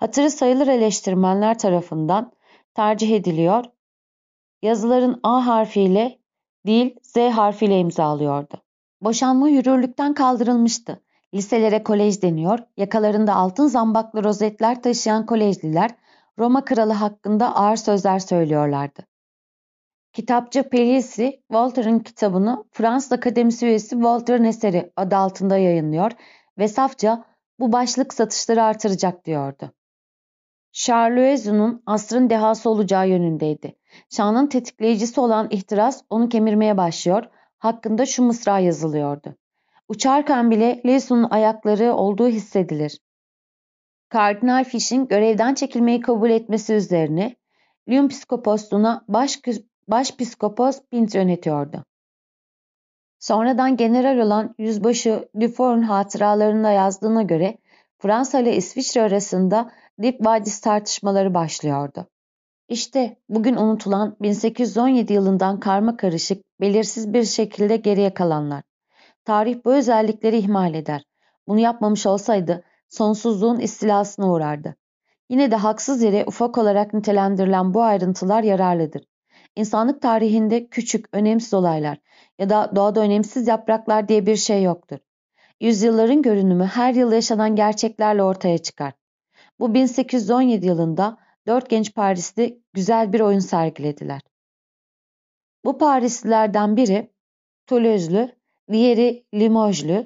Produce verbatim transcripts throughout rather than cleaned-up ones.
Hatırı sayılır eleştirmenler tarafından tercih ediliyor, yazıların A harfiyle değil Z harfiyle imzalıyordu. Boşanma yürürlükten kaldırılmıştı. Liselere kolej deniyor, yakalarında altın zambaklı rozetler taşıyan kolejliler Roma kralı hakkında ağır sözler söylüyorlardı. Kitapçı Pellicy, Voltaire'ın kitabını Fransız Akademisi üyesi Voltaire'ın eseri adı altında yayınlıyor ve safça bu başlık satışları artıracak diyordu. Charleuse'un asrın dehası olacağı yönündeydi. Şanın tetikleyicisi olan ihtiras onu kemirmeye başlıyor, hakkında şu mısra yazılıyordu. Uçarken bile Leesun'un ayakları olduğu hissedilir. Kardinal Fish'in görevden çekilmeyi kabul etmesi üzerine Lyon psikoposluğuna baş, başpiskopos Pint yönetiyordu. Sonradan general olan Yüzbaşı Dufour'un hatıralarında yazdığına göre Fransa ile İsviçre arasında Dip Vadisi tartışmaları başlıyordu. İşte bugün unutulan bin sekiz yüz on yedi yılından karma karışık, belirsiz bir şekilde geriye kalanlar. Tarih bu özellikleri ihmal eder. Bunu yapmamış olsaydı sonsuzluğun istilasına uğrardı. Yine de haksız yere ufak olarak nitelendirilen bu ayrıntılar yararlıdır. İnsanlık tarihinde küçük, önemsiz olaylar ya da doğada önemsiz yapraklar diye bir şey yoktur. Yüzyılların görünümü her yıl yaşanan gerçeklerle ortaya çıkar. Bu bin sekiz yüz on yedi yılında dört genç Parisli güzel bir oyun sergilediler. Bu Parislilerden biri Toulouse'lü, diğeri Limoj'lü,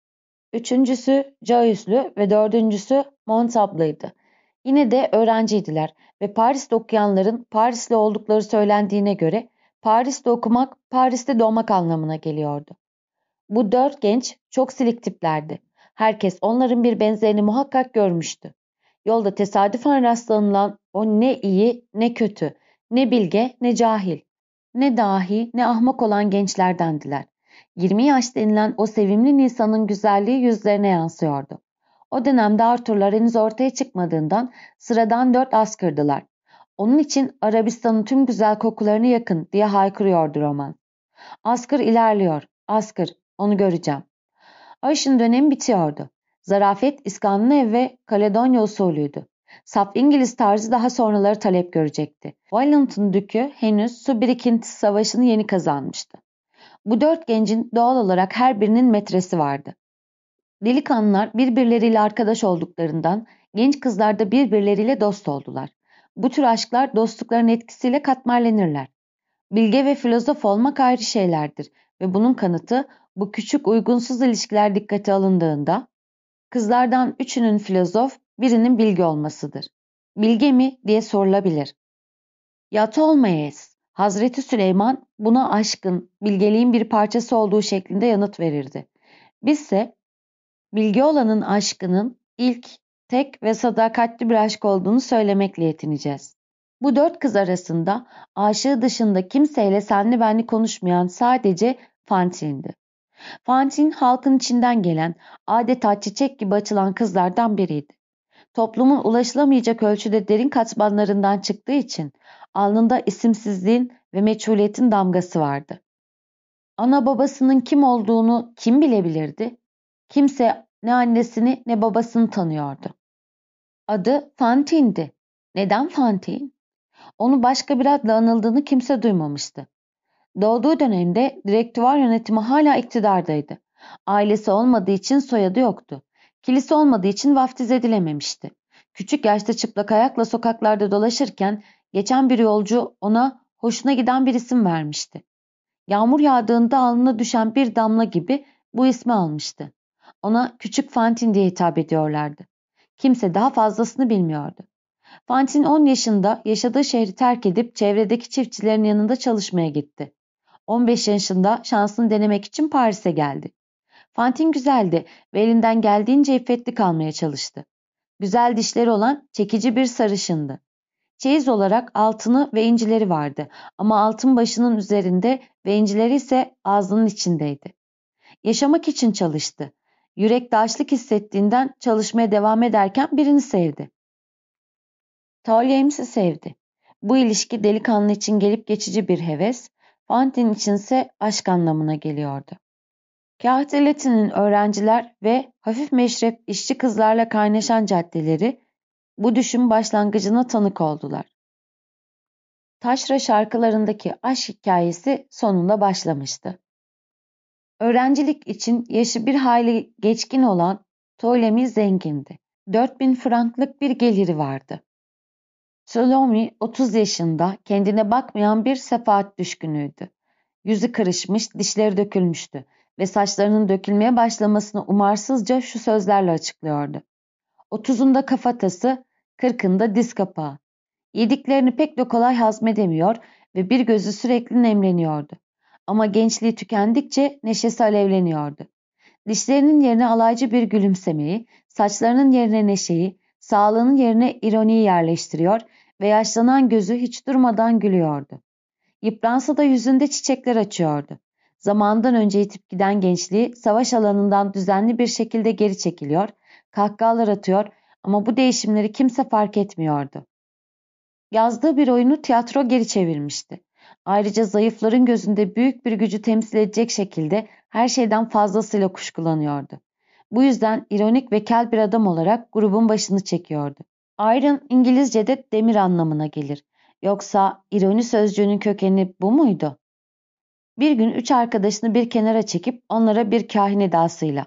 üçüncüsü Caus'lü ve dördüncüsü Montable'ydı. Yine de öğrenciydiler ve Paris'te okuyanların Parisli oldukları söylendiğine göre Paris'te okumak, Paris'te doğmak anlamına geliyordu. Bu dört genç çok silik tiplerdi. Herkes onların bir benzerini muhakkak görmüştü. Yolda tesadüfen rastlanılan o ne iyi ne kötü, ne bilge ne cahil, ne dahi ne ahmak olan gençlerdendiler. yirmi yaş denilen o sevimli Nisan'ın güzelliği yüzlerine yansıyordu. O dönemde Arthurlar henüz ortaya çıkmadığından sıradan dört askırdılar. Onun için Arabistan'ın tüm güzel kokularını yakın diye haykırıyordu roman. Askır ilerliyor, askır, onu göreceğim. Ayşin dönemi bitiyordu. Zarafet İskandinav ve Kaledonya usulüydü. Saf İngiliz tarzı daha sonraları talep görecekti. Wellington Dükü henüz su birikintisi savaşını yeni kazanmıştı. Bu dört gencin doğal olarak her birinin metresi vardı. Delikanlılar birbirleriyle arkadaş olduklarından genç kızlar da birbirleriyle dost oldular. Bu tür aşklar dostlukların etkisiyle katmerlenirler. Bilge ve filozof olmak ayrı şeylerdir ve bunun kanıtı bu küçük uygunsuz ilişkiler dikkate alındığında kızlardan üçünün filozof, birinin bilge olmasıdır. Bilge mi diye sorulabilir. Yat olmayız. Hazreti Süleyman buna aşkın, bilgeliğin bir parçası olduğu şeklinde yanıt verirdi. Bizse bilge olanın aşkının ilk, tek ve sadakatli bir aşk olduğunu söylemekle yetineceğiz. Bu dört kız arasında aşığı dışında kimseyle senli benli konuşmayan sadece Fantine'di. Fantine halkın içinden gelen, adeta çiçek gibi açılan kızlardan biriydi. Toplumun ulaşılamayacak ölçüde derin katmanlarından çıktığı için alnında isimsizliğin ve meçhuliyetin damgası vardı. Ana babasının kim olduğunu kim bilebilirdi? Kimse ne annesini ne babasını tanıyordu. Adı Fantine'di. Neden Fantine? Onu başka bir adla anıldığını kimse duymamıştı. Doğduğu dönemde direktüvar yönetimi hala iktidardaydı. Ailesi olmadığı için soyadı yoktu. Kilise olmadığı için vaftiz edilememişti. Küçük yaşta çıplak ayakla sokaklarda dolaşırken geçen bir yolcu ona hoşuna giden bir isim vermişti. Yağmur yağdığında alnına düşen bir damla gibi bu ismi almıştı. Ona Küçük Fantine diye hitap ediyorlardı. Kimse daha fazlasını bilmiyordu. Fantine on yaşında yaşadığı şehri terk edip çevredeki çiftçilerin yanında çalışmaya gitti. on beş yaşında şansını denemek için Paris'e geldi. Fantine güzeldi ve elinden geldiğince iffetli kalmaya çalıştı. Güzel dişleri olan çekici bir sarışındı. Çeyiz olarak altını ve incileri vardı ama altın başının üzerinde ve incileri ise ağzının içindeydi. Yaşamak için çalıştı. Yürekte açlık hissettiğinden çalışmaya devam ederken birini sevdi. Talyames'i sevdi. Bu ilişki delikanlı için gelip geçici bir heves, Fantine içinse aşk anlamına geliyordu. Kahteleti'nin öğrenciler ve hafif meşrep işçi kızlarla kaynaşan caddeleri Bu düşün başlangıcına tanık oldular. Taşra şarkılarındaki aşk hikayesi sonunda başlamıştı. Öğrencilik için yaşı bir hayli geçkin olan Ptolemy zengindi. Dört bin franklık bir geliri vardı. Ptolemy otuz yaşında, kendine bakmayan bir sefahat düşkünüydü. Yüzü kırışmış, dişleri dökülmüştü ve saçlarının dökülmeye başlamasını umarsızca şu sözlerle açıklıyordu. Otuzunda kafatası, kırkında diz kapağı. Yediklerini pek de kolay hazmedemiyor ve bir gözü sürekli nemleniyordu. Ama gençliği tükendikçe neşesi alevleniyordu. Dişlerinin yerine alaycı bir gülümsemeyi, saçlarının yerine neşeyi, sağlığının yerine ironiyi yerleştiriyor ve yaşlanan gözü hiç durmadan gülüyordu. Yıpransa da yüzünde çiçekler açıyordu. Zamandan önce yitip giden gençliği savaş alanından düzenli bir şekilde geri çekiliyor, kahkahalar atıyor ama bu değişimleri kimse fark etmiyordu. Yazdığı bir oyunu tiyatro geri çevirmişti. Ayrıca zayıfların gözünde büyük bir gücü temsil edecek şekilde her şeyden fazlasıyla kuşkulanıyordu. Bu yüzden ironik ve kel bir adam olarak grubun başını çekiyordu. Iron İngilizce'de demir anlamına gelir. Yoksa ironi sözcüğünün kökeni bu muydu? Bir gün üç arkadaşını bir kenara çekip onlara bir kahin edasıyla: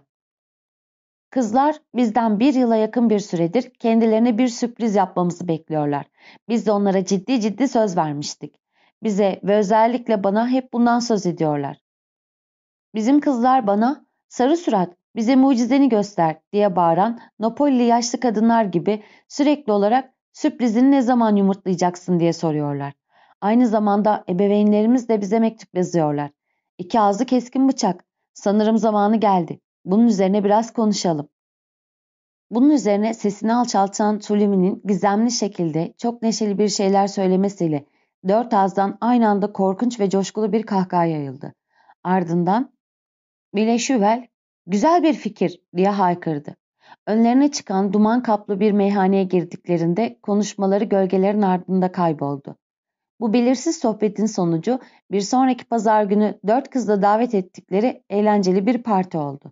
"Kızlar bizden bir yıla yakın bir süredir kendilerine bir sürpriz yapmamızı bekliyorlar. Biz de onlara ciddi ciddi söz vermiştik. Bize ve özellikle bana hep bundan söz ediyorlar. Bizim kızlar bana 'Sarı surat, bize mucizeni göster' diye bağıran Napolili yaşlı kadınlar gibi sürekli olarak 'Sürprizini ne zaman yumurtlayacaksın?' diye soruyorlar. Aynı zamanda ebeveynlerimiz de bize mektup yazıyorlar. İki ağzı keskin bıçak. Sanırım zamanı geldi. Bunun üzerine biraz konuşalım." Bunun üzerine sesini alçaltan Tulimi'nin gizemli şekilde çok neşeli bir şeyler söylemesiyle dört ağızdan aynı anda korkunç ve coşkulu bir kahkaha yayıldı. Ardından Bileşüvel, "Güzel bir fikir," diye haykırdı. Önlerine çıkan duman kaplı bir meyhaneye girdiklerinde konuşmaları gölgelerin ardında kayboldu. Bu belirsiz sohbetin sonucu bir sonraki pazar günü dört kızla davet ettikleri eğlenceli bir parti oldu.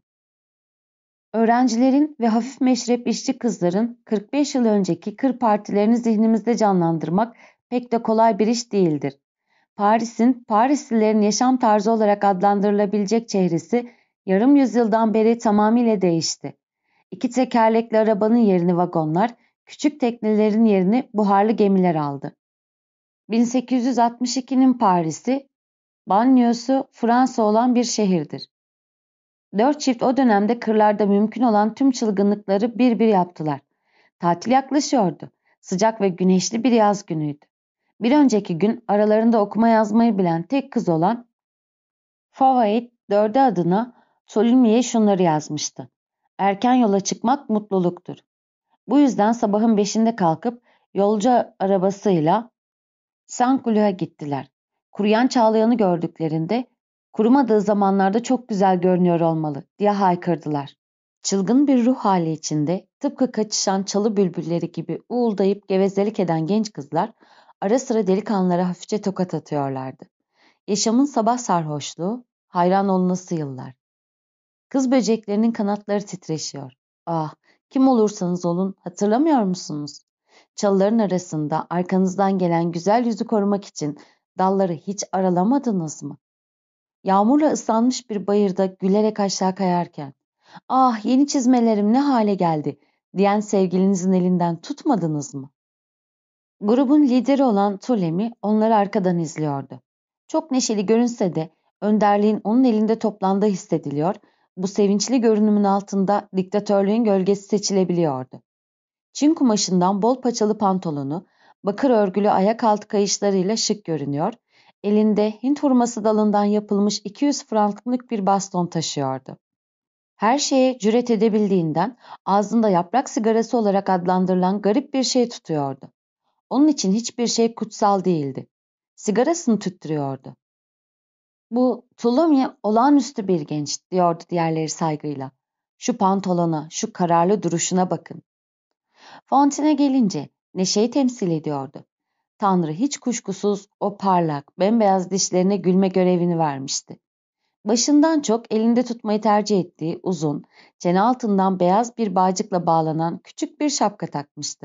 Öğrencilerin ve hafif meşrep işçi kızların kırk beş yıl önceki kır partilerini zihnimizde canlandırmak pek de kolay bir iş değildir. Paris'in, Parislilerin yaşam tarzı olarak adlandırılabilecek çehresi yarım yüzyıldan beri tamamıyla değişti. İki tekerlekli arabanın yerini vagonlar, küçük teknelerin yerini buharlı gemiler aldı. bin sekiz yüz altmış ikinin Paris'i, banliyosu Fransa olan bir şehirdir. Dört çift o dönemde kırlarda mümkün olan tüm çılgınlıkları bir bir yaptılar. Tatil yaklaşıyordu. Sıcak ve güneşli bir yaz günüydü. Bir önceki gün aralarında okuma yazmayı bilen tek kız olan Fawait dördü adına Solimi'ye şunları yazmıştı: "Erken yola çıkmak mutluluktur." Bu yüzden sabahın beşinde kalkıp yolcu arabasıyla Saint-Cloud'a gittiler. Kuruyan çağlayanı gördüklerinde "Kurumadığı zamanlarda çok güzel görünüyor olmalı," diye haykırdılar. Çılgın bir ruh hali içinde tıpkı kaçışan çalı bülbülleri gibi uğuldayıp gevezelik eden genç kızlar ara sıra delikanlılara hafifçe tokat atıyorlardı. Yaşamın sabah sarhoşluğu, hayran olunası yıllar. Kız böceklerinin kanatları titreşiyor. Ah, kim olursanız olun hatırlamıyor musunuz? Çalıların arasında arkanızdan gelen güzel yüzü korumak için dalları hiç aralamadınız mı? Yağmurla ıslanmış bir bayırda gülerek aşağı kayarken, "Ah, yeni çizmelerim ne hale geldi," diyen sevgilinizin elinden tutmadınız mı? Grubun lideri olan Ptolemy onları arkadan izliyordu. Çok neşeli görünse de önderliğin onun elinde toplandığı hissediliyor, bu sevinçli görünümün altında diktatörlüğün gölgesi seçilebiliyordu. Çin kumaşından bol paçalı pantolonu, bakır örgülü ayak altı kayışlarıyla şık görünüyor, elinde Hint hurması dalından yapılmış iki yüz franklık bir baston taşıyordu. Her şeye cüret edebildiğinden ağzında yaprak sigarası olarak adlandırılan garip bir şey tutuyordu. Onun için hiçbir şey kutsal değildi. Sigarasını tüttürüyordu. "Bu Ptolemy olağanüstü bir genç," diyordu diğerleri saygıyla. "Şu pantolona, şu kararlı duruşuna bakın." Fontaine'e gelince neşeyi temsil ediyordu. Tanrı hiç kuşkusuz o parlak, bembeyaz dişlerine gülme görevini vermişti. Başından çok elinde tutmayı tercih ettiği uzun, çene altından beyaz bir bağcıkla bağlanan küçük bir şapka takmıştı.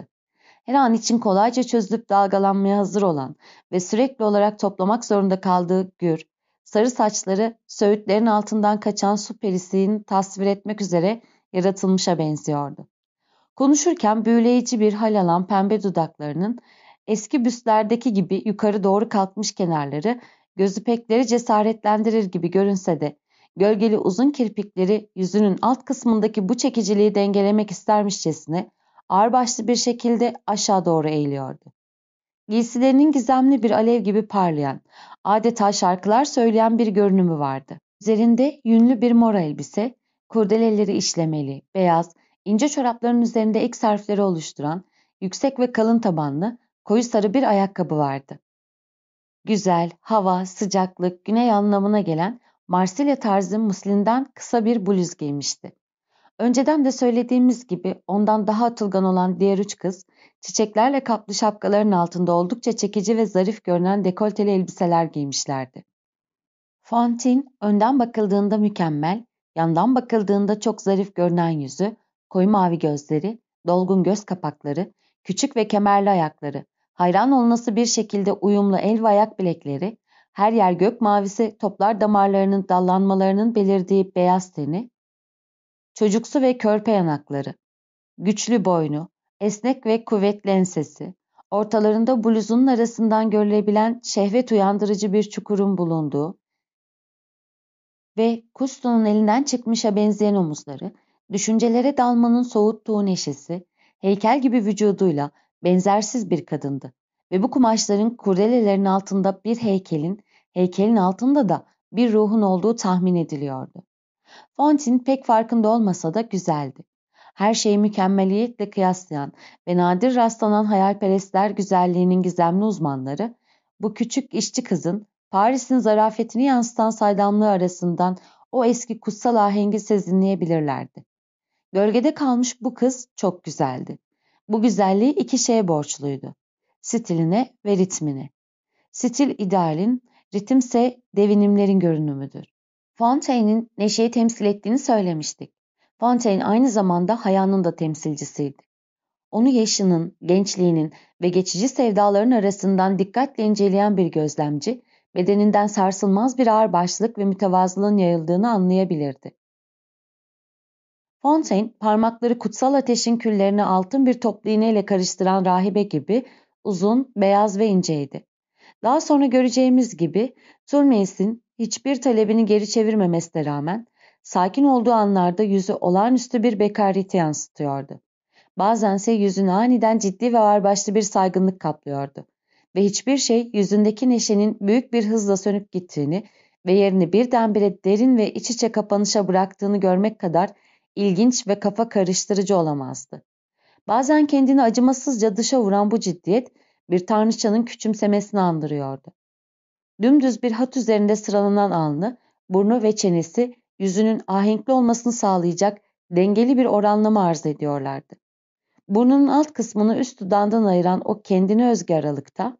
Her an için kolayca çözülüp dalgalanmaya hazır olan ve sürekli olarak toplamak zorunda kaldığı gür, sarı saçları söğütlerin altından kaçan su perisini tasvir etmek üzere yaratılmışa benziyordu. Konuşurken büyüleyici bir hal alan pembe dudaklarının eski büstlerdeki gibi yukarı doğru kalkmış kenarları gözü pekleri cesaretlendirir gibi görünse de gölgeli uzun kirpikleri yüzünün alt kısmındaki bu çekiciliği dengelemek istermişçesine ağırbaşlı bir şekilde aşağı doğru eğiliyordu. Giysilerinin gizemli bir alev gibi parlayan, adeta şarkılar söyleyen bir görünümü vardı. Üzerinde yünlü bir mor elbise, kurdeleleri işlemeli, beyaz, ince çorapların üzerinde X harfleri oluşturan, yüksek ve kalın tabanlı, koyu sarı bir ayakkabı vardı. Güzel, hava, sıcaklık, güney anlamına gelen Marsilya tarzı muslinden kısa bir bluz giymişti. Önceden de söylediğimiz gibi ondan daha atılgan olan diğer üç kız, çiçeklerle kaplı şapkaların altında oldukça çekici ve zarif görünen dekolteli elbiseler giymişlerdi. Fantine, önden bakıldığında mükemmel, yandan bakıldığında çok zarif görünen yüzü, koyu mavi gözleri, dolgun göz kapakları, küçük ve kemerli ayakları, hayran olunası bir şekilde uyumlu el ve ayak bilekleri, her yer gök mavisi toplar damarlarının dallanmalarının belirdiği beyaz teni, çocuksu ve körpe yanakları, güçlü boynu, esnek ve kuvvetli ensesi, ortalarında bluzunun arasından görülebilen şehvet uyandırıcı bir çukurun bulunduğu ve Cousteau'nun elinden çıkmışa benzeyen omuzları, düşüncelere dalmanın soğuttuğu neşesi, heykel gibi vücuduyla benzersiz bir kadındı. Ve bu kumaşların kurdelelerin altında bir heykelin, heykelin altında da bir ruhun olduğu tahmin ediliyordu. Fantine pek farkında olmasa da güzeldi. Her şeyi mükemmeliyetle kıyaslayan ve nadir rastlanan hayalperestler güzelliğinin gizemli uzmanları, bu küçük işçi kızın Paris'in zarafetini yansıtan saydamlığı arasından o eski kutsal ahengi sezinleyebilirlerdi. Gölgede kalmış bu kız çok güzeldi. Bu güzelliği iki şeye borçluydu: stiline ve ritmine. Stil idealin, ritimse devinimlerin görünümüdür. Fontaine'in neşeyi temsil ettiğini söylemiştik. Fontaine aynı zamanda hayanın da temsilcisiydi. Onu yaşının, gençliğinin ve geçici sevdaların arasından dikkatle inceleyen bir gözlemci, bedeninden sarsılmaz bir ağırbaşlılık ve mütevazılığın yayıldığını anlayabilirdi. Fontaine, parmakları kutsal ateşin küllerini altın bir toplu iğneyle karıştıran rahibe gibi uzun, beyaz ve inceydi. Daha sonra göreceğimiz gibi Tourmais'in hiçbir talebini geri çevirmemesine rağmen sakin olduğu anlarda yüzü olağanüstü bir bekariyeti yansıtıyordu. Bazense yüzünü aniden ciddi ve ağırbaşlı bir saygınlık kaplıyordu ve hiçbir şey yüzündeki neşenin büyük bir hızla sönüp gittiğini ve yerini birdenbire derin ve iç içe kapanışa bıraktığını görmek kadar ilginç ve kafa karıştırıcı olamazdı. Bazen kendini acımasızca dışa vuran bu ciddiyet bir tanrıçanın küçümsemesini andırıyordu. Dümdüz bir hat üzerinde sıralanan alnı, burnu ve çenesi yüzünün ahenkli olmasını sağlayacak dengeli bir oranlama arz ediyorlardı. Burnunun alt kısmını üst dudağından ayıran o kendine özgü aralıkta,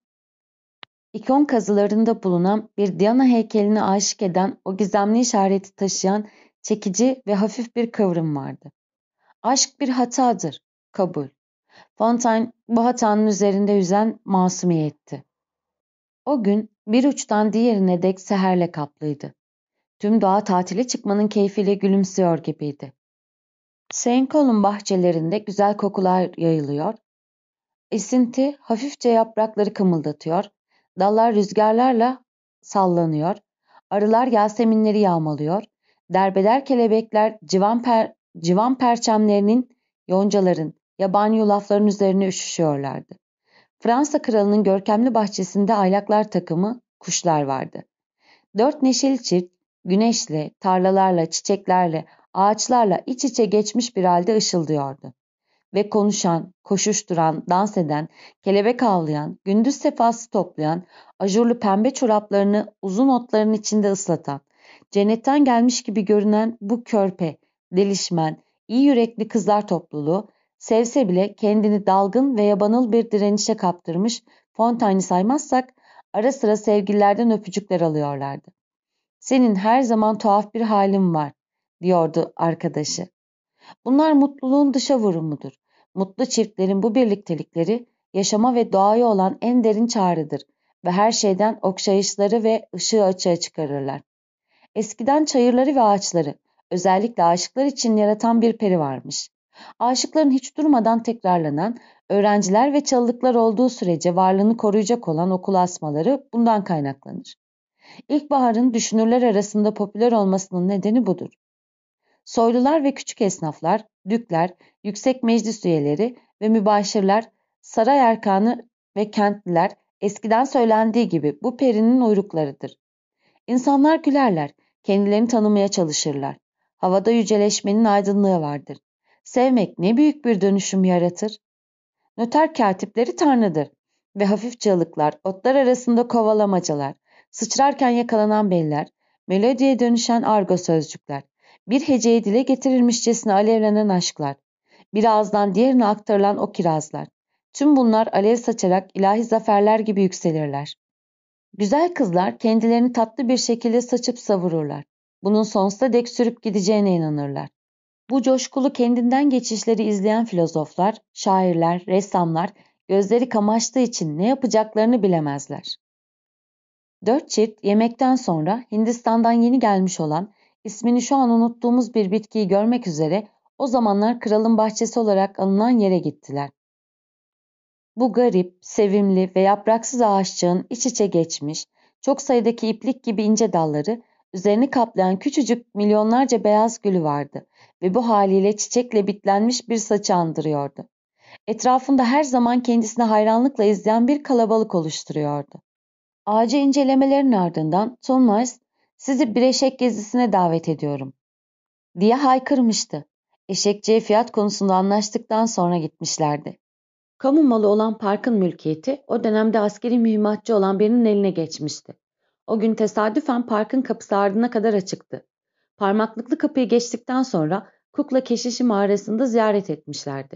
ikon kazılarında bulunan bir Diana heykeline aşık eden o gizemli işareti taşıyan çekici ve hafif bir kıvrım vardı. Aşk bir hatadır, kabul. Fontaine bu hatanın üzerinde yüzen masumiyetti. O gün bir uçtan diğerine dek seherle kaplıydı. Tüm doğa tatile çıkmanın keyfiyle gülümsüyor gibiydi. Saint Colin bahçelerinde güzel kokular yayılıyor, esinti hafifçe yaprakları kımıldatıyor, dallar rüzgarlarla sallanıyor, arılar yaseminleri yağmalıyor, derbeder kelebekler civan, per, civan perçemlerinin, yoncaların, yabani yulafların üzerine üşüşüyorlardı. Fransa kralının görkemli bahçesinde aylaklar takımı kuşlar vardı. Dört neşeli çift, güneşle, tarlalarla, çiçeklerle, ağaçlarla iç içe geçmiş bir halde ışıldıyordu. Ve konuşan, koşuşturan, dans eden, kelebek avlayan, gündüz sefası toplayan, ajurlu pembe çoraplarını uzun otların içinde ıslatan, cennetten gelmiş gibi görünen bu körpe, delişmen, iyi yürekli kızlar topluluğu, sevse bile kendini dalgın ve yabanıl bir direnişe kaptırmış Fontaine'i saymazsak, ara sıra sevgililerden öpücükler alıyorlardı. "Senin her zaman tuhaf bir halin var," diyordu arkadaşı. "Bunlar mutluluğun dışa vurumudur. Mutlu çiftlerin bu birliktelikleri yaşama ve doğaya olan en derin çağrıdır ve her şeyden okşayışları ve ışığı açığa çıkarırlar. Eskiden çayırları ve ağaçları, özellikle aşıklar için yaratan bir peri varmış. Aşıkların hiç durmadan tekrarlanan, öğrenciler ve çalılıklar olduğu sürece varlığını koruyacak olan okul asmaları bundan kaynaklanır. İlkbaharın düşünürler arasında popüler olmasının nedeni budur. Soylular ve küçük esnaflar, dükler, yüksek meclis üyeleri ve mübaşirler, saray erkanı ve kentliler eskiden söylendiği gibi bu perinin uyruklarıdır. İnsanlar gülerler, kendilerini tanımaya çalışırlar. Havada yüceleşmenin aydınlığı vardır. Sevmek ne büyük bir dönüşüm yaratır. Noter katipleri tanrıdır ve hafif çığlıklar, otlar arasında kovalamacalar, sıçrarken yakalanan beller, melodiye dönüşen argo sözcükler, bir heceyi dile getirirmişçesine alevlenen aşklar, bir ağızdan diğerine aktarılan o kirazlar. Tüm bunlar alev saçarak ilahi zaferler gibi yükselirler. Güzel kızlar kendilerini tatlı bir şekilde saçıp savururlar. Bunun sonsuza dek sürüp gideceğine inanırlar. Bu coşkulu kendinden geçişleri izleyen filozoflar, şairler, ressamlar gözleri kamaştığı için ne yapacaklarını bilemezler. Dört çift yemekten sonra Hindistan'dan yeni gelmiş olan, ismini şu an unuttuğumuz bir bitkiyi görmek üzere o zamanlar kralın bahçesi olarak anılan yere gittiler. Bu garip, sevimli ve yapraksız ağaççığın iç içe geçmiş, çok sayıdaki iplik gibi ince dalları, üzerini kaplayan küçücük milyonlarca beyaz gülü vardı ve bu haliyle çiçekle bitlenmiş bir saçı andırıyordu. Etrafında her zaman kendisine hayranlıkla izleyen bir kalabalık oluşturuyordu. Ağacı incelemelerin ardından Thomas, "Sizi bir eşek gezisine davet ediyorum," diye haykırmıştı. Eşekçiye fiyat konusunda anlaştıktan sonra gitmişlerdi. Kamu malı olan parkın mülkiyeti o dönemde askeri mühimmatçı olan birinin eline geçmişti. O gün tesadüfen parkın kapısı ardına kadar açıktı. Parmaklıklı kapıyı geçtikten sonra Kukla Keşişi mağarasında ziyaret etmişlerdi.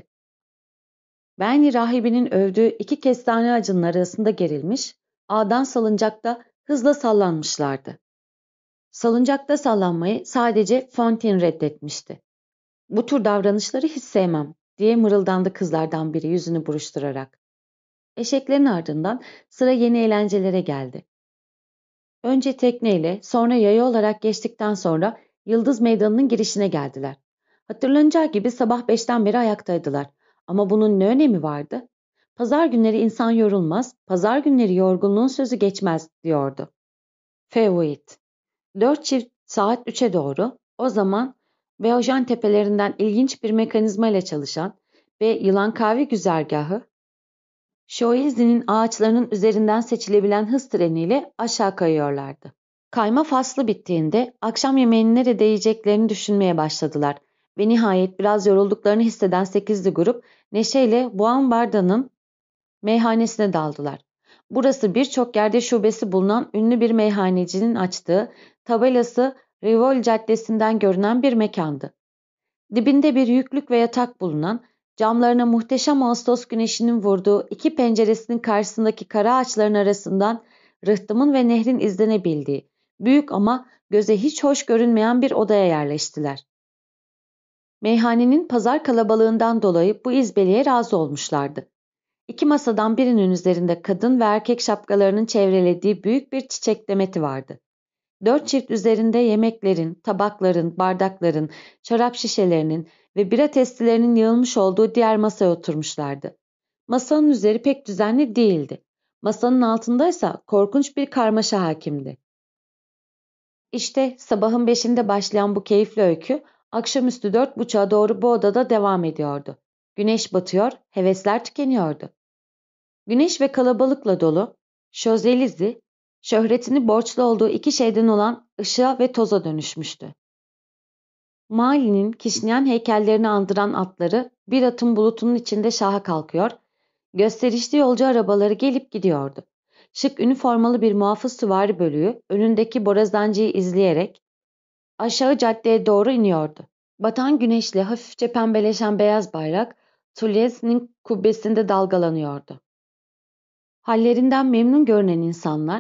Benli rahibinin övdüğü iki kestane ağacının arasında gerilmiş, ağdan salıncakta hızla sallanmışlardı. Salıncakta sallanmayı sadece Fontaine reddetmişti. "Bu tür davranışları hiç sevmem," diye mırıldandı kızlardan biri yüzünü buruşturarak. Eşeklerin ardından sıra yeni eğlencelere geldi. Önce tekneyle, sonra yaya olarak geçtikten sonra Yıldız Meydanı'nın girişine geldiler. Hatırlanacağı gibi sabah beşten beri ayaktaydılar. Ama bunun ne önemi vardı? Pazar günleri insan yorulmaz, pazar günleri yorgunluğun sözü geçmez diyordu Feuillet. Dört çift saat üçe doğru, o zaman Beojen tepelerinden ilginç bir mekanizma ile çalışan ve Yılankavi güzergahı, Şoilzi'nin ağaçlarının üzerinden seçilebilen hız treniyle aşağı kayıyorlardı. Kayma faslı bittiğinde akşam yemeğini nerede yiyeceklerini düşünmeye başladılar ve nihayet biraz yorulduklarını hisseden sekizli grup neşeyle Buambarda'nın meyhanesine daldılar. Burası birçok yerde şubesi bulunan ünlü bir meyhanecinin açtığı, tabelası Rivoli Caddesi'nden görünen bir mekandı. Dibinde bir yüklük ve yatak bulunan, camlarına muhteşem Ağustos güneşinin vurduğu iki penceresinin karşısındaki kara ağaçların arasından rıhtımın ve nehrin izlenebildiği, büyük ama göze hiç hoş görünmeyen bir odaya yerleştiler. Meyhanenin pazar kalabalığından dolayı bu izbeliğe razı olmuşlardı. İki masadan birinin üzerinde kadın ve erkek şapkalarının çevrelediği büyük bir çiçek demeti vardı. Dört çift üzerinde yemeklerin, tabakların, bardakların, şarap şişelerinin ve bira testilerinin yığılmış olduğu diğer masaya oturmuşlardı. Masanın üzeri pek düzenli değildi. Masanın altındaysa korkunç bir karmaşa hakimdi. İşte sabahın beşinde başlayan bu keyifli öykü, akşamüstü dört buçuğa doğru bu odada devam ediyordu. Güneş batıyor, hevesler tükeniyordu. Güneş ve kalabalıkla dolu, Şözelizi, şöhretini borçlu olduğu iki şeyden olan ışığa ve toza dönüşmüştü. Mali'nin kişneyen heykellerini andıran atları bir atın bulutunun içinde şaha kalkıyor, gösterişli yolcu arabaları gelip gidiyordu. Şık üniformalı bir muhafız süvari bölüğü önündeki borazancıyı izleyerek aşağı caddeye doğru iniyordu. Batan güneşle hafifçe pembeleşen beyaz bayrak Toulous'nin kubbesinde dalgalanıyordu. Hallerinden memnun görünen insanlar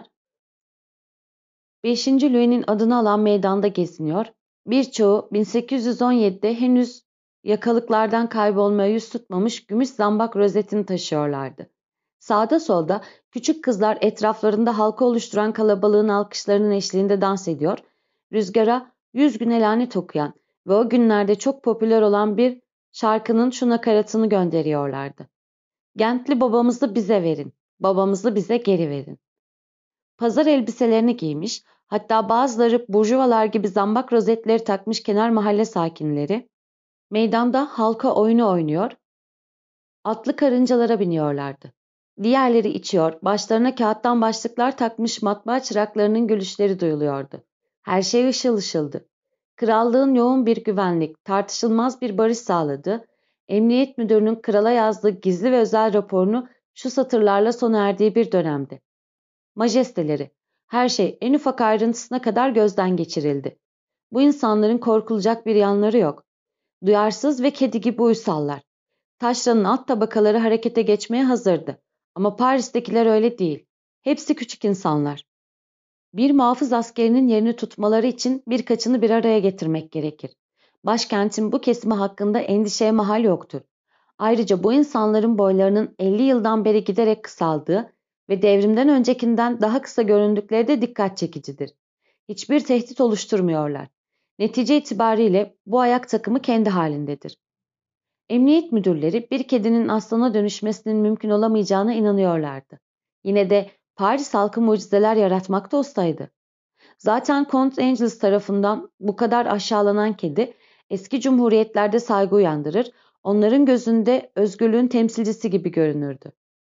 beşinci Louis'nin adını alan meydanda geziniyor, birçoğu bin sekiz yüz on yedide henüz Yakalıklardan kaybolmaya yüz tutmamış gümüş zambak rozetini taşıyorlardı. Sağda solda küçük kızlar etraflarında halka oluşturan kalabalığın alkışlarının eşliğinde dans ediyor, rüzgara yüz güne lanet okuyan ve o günlerde çok popüler olan bir şarkının şu nakaratını gönderiyorlardı. Gentli babamızı bize verin, babamızı bize geri verin. Pazar elbiselerini giymiş, hatta bazıları burjuvalar gibi zambak rozetleri takmış kenar mahalle sakinleri, meydanda halka oyunu oynuyor, atlı karıncalara biniyorlardı. Diğerleri içiyor, başlarına kağıttan başlıklar takmış matbaa çıraklarının gülüşleri duyuluyordu. Her şey ışıl ışıldı. Krallığın yoğun bir güvenlik, tartışılmaz bir barış sağladığı, emniyet müdürünün krala yazdığı gizli ve özel raporunu şu satırlarla sona erdiği bir dönemdi. Majesteleri, her şey en ufak ayrıntısına kadar gözden geçirildi. Bu insanların korkulacak bir yanları yok. Duyarsız ve kedi gibi uysallar. Taşranın alt tabakaları harekete geçmeye hazırdı. Ama Paris'tekiler öyle değil. Hepsi küçük insanlar. Bir muhafız askerinin yerini tutmaları için birkaçını bir araya getirmek gerekir. Başkentin bu kesimi hakkında endişeye mahal yoktur. Ayrıca bu insanların boylarının elli yıldan beri giderek kısaldığı ve devrimden öncekinden daha kısa göründükleri de dikkat çekicidir. Hiçbir tehdit oluşturmuyorlar. Netice itibariyle bu ayak takımı kendi halindedir. Emniyet müdürleri bir kedinin aslana dönüşmesinin mümkün olamayacağına inanıyorlardı. Yine de Paris halkı mucizeler yaratmakta ustaydı. Zaten Count Angeles tarafından bu kadar aşağılanan kedi eski cumhuriyetlerde saygı uyandırır, onların gözünde özgürlüğün temsilcisi gibi görünürdü.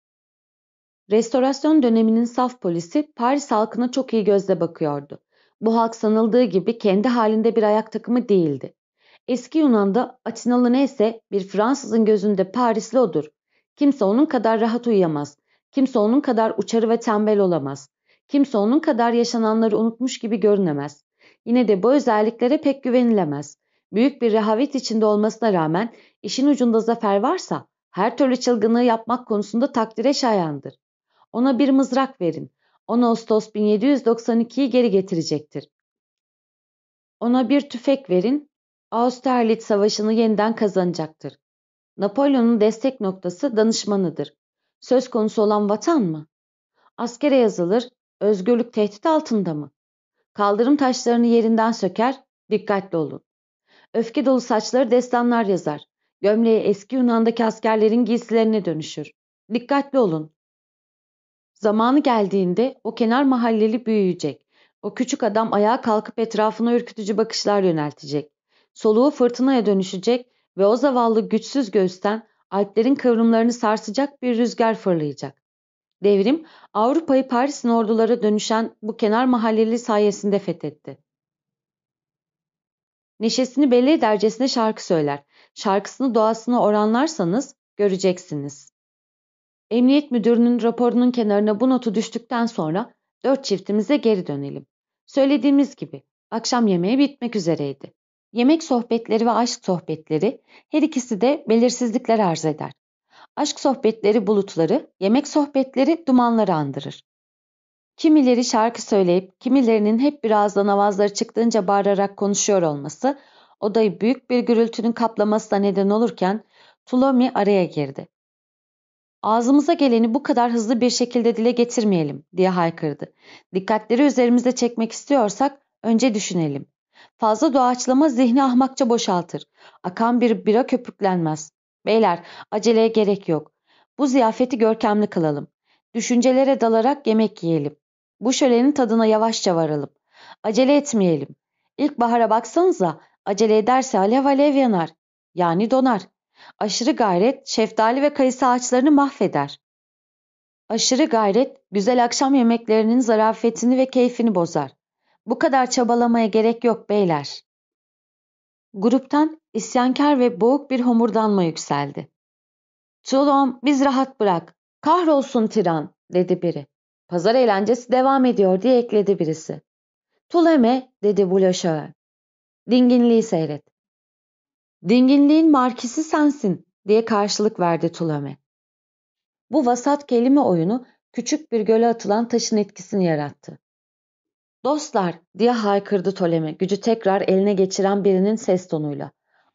Restorasyon döneminin saf polisi Paris halkına çok iyi gözle bakıyordu. Bu halk sanıldığı gibi kendi halinde bir ayak takımı değildi. Eski Yunan'da Atinalı neyse bir Fransızın gözünde Parisli odur. Kimse onun kadar rahat uyuyamaz. Kimse onun kadar uçarı ve tembel olamaz. Kimse onun kadar yaşananları unutmuş gibi görünemez. Yine de bu özelliklere pek güvenilemez. Büyük bir rehavet içinde olmasına rağmen işin ucunda zafer varsa her türlü çılgınlığı yapmak konusunda takdire şayandır. Ona bir mızrak verin. on Ağustos bin yedi yüz doksan ikiyi geri getirecektir. Ona bir tüfek verin, Austerlitz Savaşı'nı yeniden kazanacaktır. Napolyon'un destek noktası danışmanıdır. Söz konusu olan vatan mı? Askere yazılır, özgürlük tehdit altında mı? Kaldırım taşlarını yerinden söker, dikkatli olun. Öfke dolu saçları destanlar yazar. Gömleği eski Yunan'daki askerlerin giysilerine dönüşür. Dikkatli olun. Zamanı geldiğinde o kenar mahalleli büyüyecek. O küçük adam ayağa kalkıp etrafına ürkütücü bakışlar yöneltecek. Soluğu fırtınaya dönüşecek ve o zavallı güçsüz göğüsten Alplerin kıvrımlarını sarsacak bir rüzgar fırlayacak. Devrim, Avrupa'yı Paris'in ordulara dönüşen bu kenar mahalleli sayesinde fethetti. Neşesini belli edercesine şarkı söyler. Şarkısını doğasına oranlarsanız göreceksiniz. Emniyet müdürünün raporunun kenarına bu notu düştükten sonra dört çiftimize geri dönelim. Söylediğimiz gibi akşam yemeği bitmek üzereydi. Yemek sohbetleri ve aşk sohbetleri her ikisi de belirsizlikler arz eder. Aşk sohbetleri bulutları, yemek sohbetleri dumanları andırır. Kimileri şarkı söyleyip kimilerinin hep bir ağızdan avazları çıktığınca bağırarak konuşuyor olması odayı büyük bir gürültünün kaplamasına neden olurken Ptolemy araya girdi. "Ağzımıza geleni bu kadar hızlı bir şekilde dile getirmeyelim," diye haykırdı. "Dikkatleri üzerimize çekmek istiyorsak önce düşünelim. Fazla doğaçlama zihni ahmakça boşaltır. Akan bir bira köpüklenmez. Beyler, aceleye gerek yok. Bu ziyafeti görkemli kılalım. Düşüncelere dalarak yemek yiyelim. Bu şölenin tadına yavaşça varalım. Acele etmeyelim. İlkbahara baksanıza, acele ederse alev alev yanar. Yani donar. Aşırı gayret şeftali ve kayısı ağaçlarını mahveder. Aşırı gayret güzel akşam yemeklerinin zarafetini ve keyfini bozar. Bu kadar çabalamaya gerek yok beyler." Gruptan isyankar ve boğuk bir homurdanma yükseldi. "Toulon, biz rahat bırak. Kahrolsun tiran," dedi biri. "Pazar eğlencesi devam ediyor," diye ekledi birisi. "Tuleme," dedi Bouleşöğe. "Dinginliği seyret." "Dinginliğin markisi sensin," diye karşılık verdi Tuleme. Bu vasat kelime oyunu küçük bir göle atılan taşın etkisini yarattı. "Dostlar," diye haykırdı Ptolemy gücü tekrar eline geçiren birinin ses tonuyla.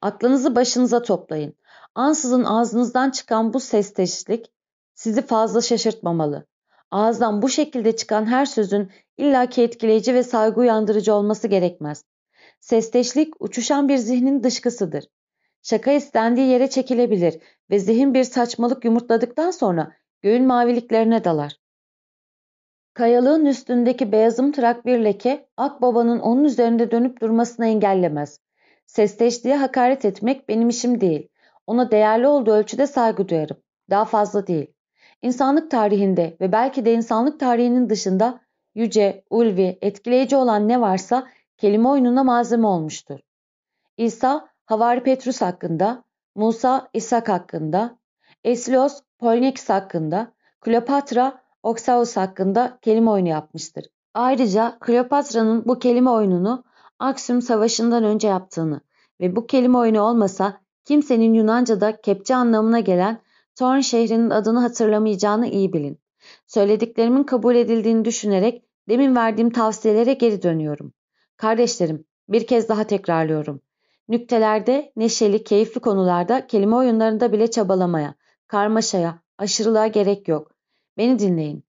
Aklınızı başınıza toplayın. Ansızın ağzınızdan çıkan bu sesteşlik sizi fazla şaşırtmamalı. Ağızdan bu şekilde çıkan her sözün illaki etkileyici ve saygı uyandırıcı olması gerekmez. Sesteşlik uçuşan bir zihnin dışkısıdır. Şaka istendiği yere çekilebilir ve zihin bir saçmalık yumurtladıktan sonra göğün maviliklerine dalar. Kayalığın üstündeki beyazımtırak bir leke, Akbaba'nın onun üzerinde dönüp durmasını engellemez. Sesteşliğe hakaret etmek benim işim değil. Ona değerli olduğu ölçüde saygı duyarım. Daha fazla değil. İnsanlık tarihinde ve belki de insanlık tarihinin dışında yüce, ulvi, etkileyici olan ne varsa kelime oyununa malzeme olmuştur. İsa, Havari Petrus hakkında, Musa, İshak hakkında, Eslios, Polnex hakkında, Kleopatra, Oxaus hakkında kelime oyunu yapmıştır. Ayrıca Kleopatra'nın bu kelime oyununu Aksum Savaşı'ndan önce yaptığını ve bu kelime oyunu olmasa kimsenin Yunanca'da kepçe anlamına gelen Torn şehrinin adını hatırlamayacağını iyi bilin. Söylediklerimin kabul edildiğini düşünerek demin verdiğim tavsiyelere geri dönüyorum. Kardeşlerim, bir kez daha tekrarlıyorum. Nüktelerde, neşeli, keyifli konularda, kelime oyunlarında bile çabalamaya, karmaşaya, aşırılığa gerek yok. Beni dinleyin.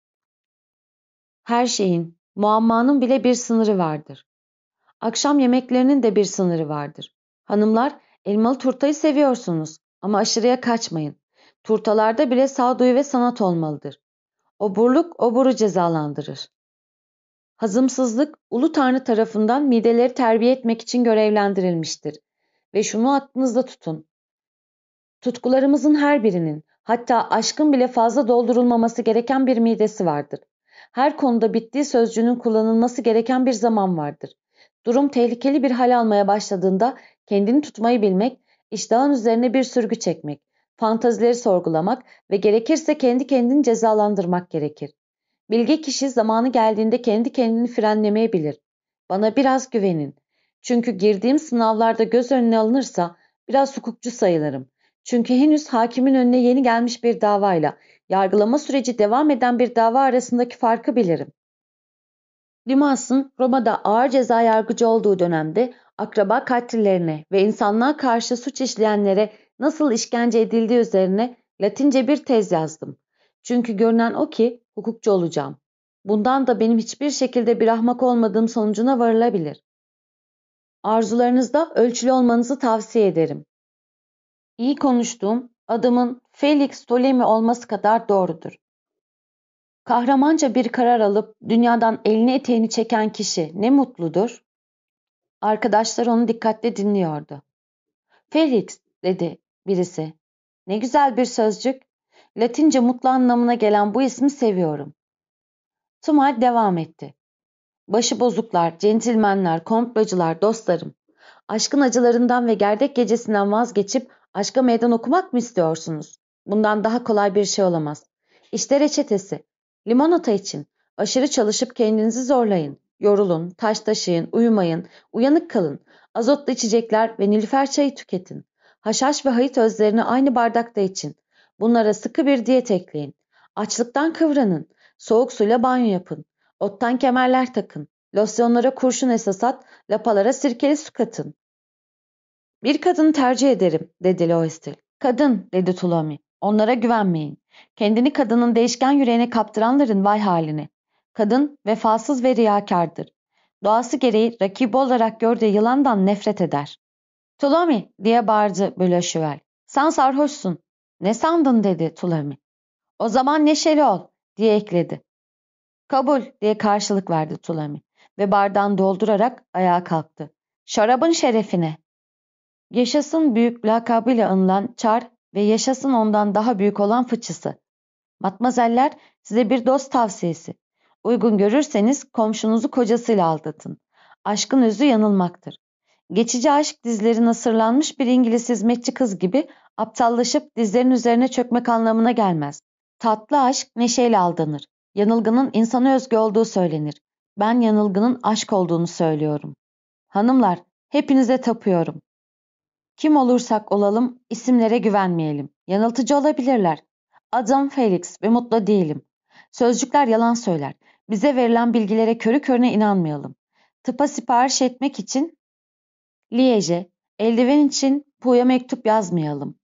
Her şeyin, muammanın bile bir sınırı vardır. Akşam yemeklerinin de bir sınırı vardır. Hanımlar, elmalı turtayı seviyorsunuz ama aşırıya kaçmayın. Turtalarda bile sağduyu ve sanat olmalıdır. Oburluk oburu cezalandırır. Hazımsızlık, Ulu Tanrı tarafından mideleri terbiye etmek için görevlendirilmiştir. Ve şunu aklınızda tutun. Tutkularımızın her birinin, hatta aşkın bile fazla doldurulmaması gereken bir midesi vardır. Her konuda bittiği sözcüğünün kullanılması gereken bir zaman vardır. Durum tehlikeli bir hal almaya başladığında kendini tutmayı bilmek, iştahın üzerine bir sürgü çekmek, fantazileri sorgulamak ve gerekirse kendi kendini cezalandırmak gerekir. Bilge kişi zamanı geldiğinde kendi kendini frenlemeyebilir. Bana biraz güvenin. Çünkü girdiğim sınavlarda göz önüne alınırsa biraz hukukçu sayılırım. Çünkü henüz hakimin önüne yeni gelmiş bir davayla yargılama süreci devam eden bir dava arasındaki farkı bilirim. Limas'ın Roma'da ağır ceza yargıcı olduğu dönemde akraba katillerine ve insanlığa karşı suç işleyenlere nasıl işkence edildiği üzerine Latince bir tez yazdım. Çünkü görünen o ki hukukçu olacağım. Bundan da benim hiçbir şekilde bir ahmak olmadığım sonucuna varılabilir. Arzularınızda ölçülü olmanızı tavsiye ederim. İyi konuştuğum adımın Felix Ptolemy olması kadar doğrudur. Kahramanca bir karar alıp dünyadan elini eteğini çeken kişi ne mutludur. Arkadaşlar onu dikkatle dinliyordu. Felix dedi birisi. Ne güzel bir sözcük. Latince mutlu anlamına gelen bu ismi seviyorum. Tumal devam etti. Başıbozuklar, centilmenler, komplocular, dostlarım. Aşkın acılarından ve gerdek gecesinden vazgeçip aşka meydan okumak mı istiyorsunuz? Bundan daha kolay bir şey olamaz. İşte reçetesi. Limonata için. Aşırı çalışıp kendinizi zorlayın. Yorulun, taş taşıyın, uyumayın, uyanık kalın. Azotlu içecekler ve nilüfer çayı tüketin. Haşhaş ve hayıt özlerini aynı bardakta için. Bunlara sıkı bir diyet ekleyin. Açlıktan kıvranın. Soğuk suyla banyo yapın. Ottan kemerler takın. Losyonlara kurşun esas at, lapalara sirkeli su katın. Bir kadını tercih ederim, dedi Loistil. Kadın, dedi Ptolemy. Onlara güvenmeyin. Kendini kadının değişken yüreğine kaptıranların vay haline. Kadın vefasız ve riyakardır. Doğası gereği rakibi olarak gördüğü yılandan nefret eder. Ptolemy, diye bağırdı Bölöşüvel. Sen sarhoşsun. Ne sandın, dedi Ptolemy. O zaman neşeli ol, diye ekledi. Kabul, diye karşılık verdi Ptolemy ve bardağını doldurarak ayağa kalktı. Şarabın şerefine. Yaşasın büyük lakabıyla anılan Çar ve yaşasın ondan daha büyük olan fıçısı. Matmazeller, size bir dost tavsiyesi. Uygun görürseniz komşunuzu kocasıyla aldatın. Aşkın özü yanılmaktır. Geçici aşk dizleri nasırlanmış bir İngiliz hizmetçi kız gibi aptallaşıp dizlerin üzerine çökmek anlamına gelmez. Tatlı aşk neşeyle aldanır. Yanılgının insana özgü olduğu söylenir. Ben yanılgının aşk olduğunu söylüyorum. Hanımlar, hepinize tapıyorum. Kim olursak olalım isimlere güvenmeyelim. Yanıltıcı olabilirler. Adım Felix ve mutlu değilim. Sözcükler yalan söyler. Bize verilen bilgilere körü körüne inanmayalım. Tıpa sipariş etmek için Liège, eldiven için Pu'ya mektup yazmayalım.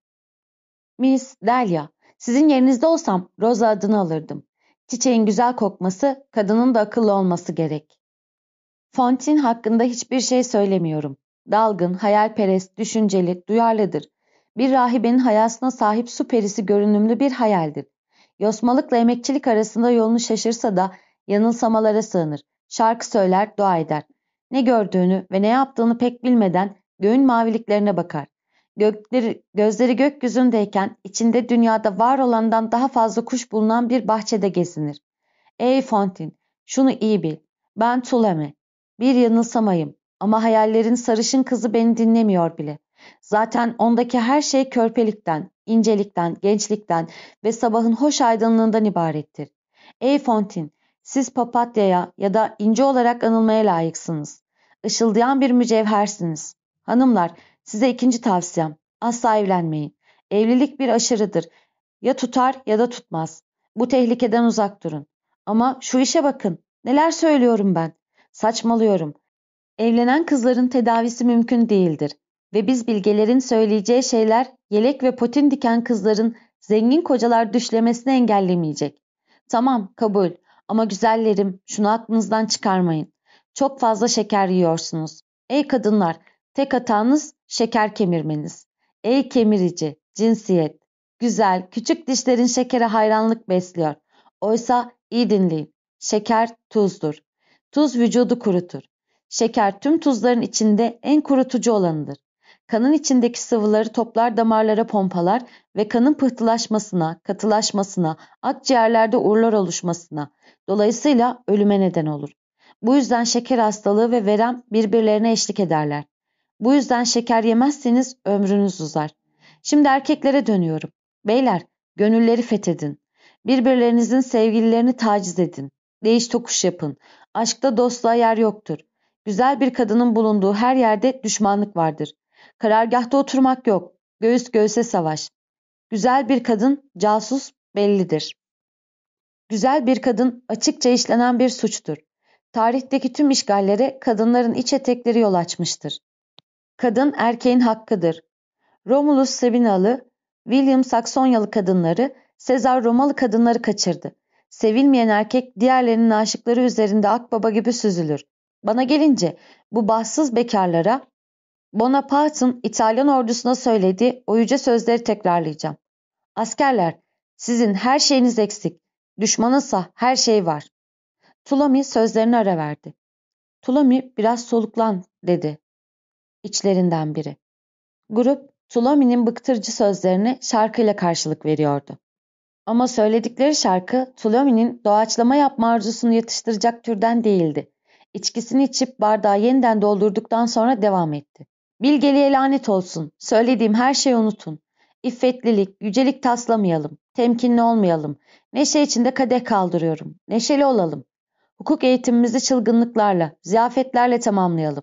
Miss Delia, sizin yerinizde olsam Rosa adını alırdım. Çiçeğin güzel kokması, kadının da akıllı olması gerek. Fontaine hakkında hiçbir şey söylemiyorum. Dalgın, hayalperest, düşünceli, duyarlıdır. Bir rahibenin hayasına sahip su perisi görünümlü bir hayaldir. Yosmalıkla emekçilik arasında yolunu şaşırsa da yanılsamalara sığınır. Şarkı söyler, dua eder. Ne gördüğünü ve ne yaptığını pek bilmeden göğün maviliklerine bakar. Gökleri, gözleri gökyüzündeyken içinde dünyada var olandan daha fazla kuş bulunan bir bahçede gezinir. Ey Fontaine, şunu iyi bil. Ben Tulame. Bir yanılsamayım ama hayallerin sarışın kızı beni dinlemiyor bile. Zaten ondaki her şey körpelikten, incelikten, gençlikten ve sabahın hoş aydınlığından ibarettir. Ey Fontaine, siz papatyaya ya da ince olarak anılmaya layıksınız. Işıldayan bir mücevhersiniz. Hanımlar, size ikinci tavsiyem. Asla evlenmeyin. Evlilik bir aşırıdır. Ya tutar ya da tutmaz. Bu tehlikeden uzak durun. Ama şu işe bakın. Neler söylüyorum ben? Saçmalıyorum. Evlenen kızların tedavisi mümkün değildir. Ve biz bilgelerin söyleyeceği şeyler yelek ve potin diken kızların zengin kocalar düşlemesini engellemeyecek. Tamam, kabul. Ama güzellerim, şunu aklınızdan çıkarmayın. Çok fazla şeker yiyorsunuz. Ey kadınlar, tek hatanız şeker kemirmeniz. Ey kemirici, cinsiyet. Güzel, küçük dişlerin şekere hayranlık besliyor. Oysa iyi dinleyin. Şeker tuzdur. Tuz vücudu kurutur. Şeker tüm tuzların içinde en kurutucu olanıdır. Kanın içindeki sıvıları toplar damarlara pompalar ve kanın pıhtılaşmasına, katılaşmasına, akciğerlerde uğurlar oluşmasına, dolayısıyla ölüme neden olur. Bu yüzden şeker hastalığı ve verem birbirlerine eşlik ederler. Bu yüzden şeker yemezseniz ömrünüz uzar. Şimdi erkeklere dönüyorum. Beyler, gönülleri fethedin. Birbirlerinizin sevgililerini taciz edin. Değiş tokuş yapın. Aşkta dostluğa yer yoktur. Güzel bir kadının bulunduğu her yerde düşmanlık vardır. Karargahta oturmak yok. Göğüs göğüse savaş. Güzel bir kadın casus bellidir. Güzel bir kadın açıkça işlenen bir suçtur. Tarihteki tüm işgallere kadınların iç etekleri yol açmıştır. Kadın erkeğin hakkıdır. Romulus Sabinalı, William Saksonyalı kadınları, Sezar Romalı kadınları kaçırdı. Sevilmeyen erkek diğerlerinin aşıkları üzerinde akbaba gibi süzülür. Bana gelince bu bahtsız bekarlara Bonaparte'ın İtalyan ordusuna söylediği o yüce sözleri tekrarlayacağım. Askerler, sizin her şeyiniz eksik. Düşmanınsa her şey var. Tulami sözlerine ara verdi. Tulami biraz soluklan dedi içlerinden biri. Grup Tulami'nin bıktırıcı sözlerine şarkıyla karşılık veriyordu. Ama söyledikleri şarkı Tulami'nin doğaçlama yapma arzusunu yatıştıracak türden değildi. İçkisini içip bardağı yeniden doldurduktan sonra devam etti. Bilgeliğe lanet olsun. Söylediğim her şeyi unutun. İffetlilik, yücelik taslamayalım. Temkinli olmayalım. Neşe içinde kadeh kaldırıyorum. Neşeli olalım. Hukuk eğitimimizi çılgınlıklarla, ziyafetlerle tamamlayalım.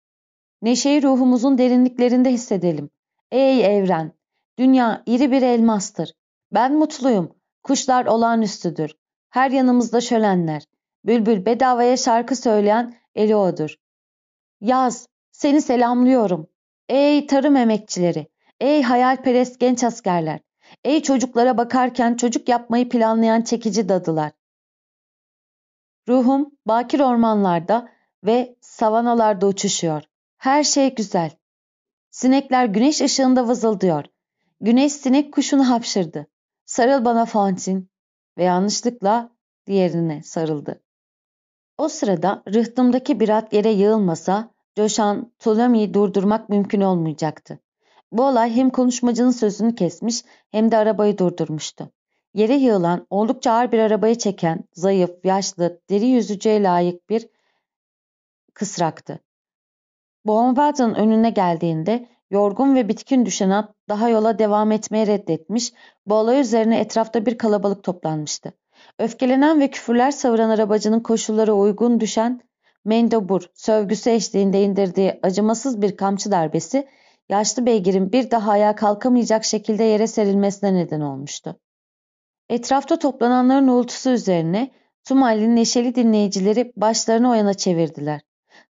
Neşeyi ruhumuzun derinliklerinde hissedelim. Ey evren! Dünya iri bir elmastır. Ben mutluyum. Kuşlar olağanüstüdür. Her yanımızda şölenler. Bülbül bedavaya şarkı söyleyen Elio'dur. Yaz, seni selamlıyorum. Ey tarım emekçileri, ey hayalperest genç askerler, ey çocuklara bakarken çocuk yapmayı planlayan çekici dadılar. Ruhum bakir ormanlarda ve savanalarda uçuşuyor. Her şey güzel. Sinekler güneş ışığında vızıldıyor. Güneş sinek kuşunu hapşırdı. Sarıl bana Fontaine ve yanlışlıkla diğerine sarıldı. O sırada rıhtımdaki bir at yere yığılmasa coşan Ptolemy'yi durdurmak mümkün olmayacaktı. Bu olay hem konuşmacının sözünü kesmiş hem de arabayı durdurmuştu. Yere yığılan, oldukça ağır bir arabayı çeken, zayıf, yaşlı, deri yüzücüye layık bir kısraktı. Boğaz'ın önüne geldiğinde yorgun ve bitkin düşen at daha yola devam etmeyi reddetmiş, bu olay üzerine etrafta bir kalabalık toplanmıştı. Öfkelenen ve küfürler savuran arabacının koşullara uygun düşen mendebur sövgüsü eşliğinde indirdiği acımasız bir kamçı darbesi yaşlı beygirin bir daha ayağa kalkamayacak şekilde yere serilmesine neden olmuştu. Etrafta toplananların uğultusu üzerine Tumal'in neşeli dinleyicileri başlarını o yana çevirdiler.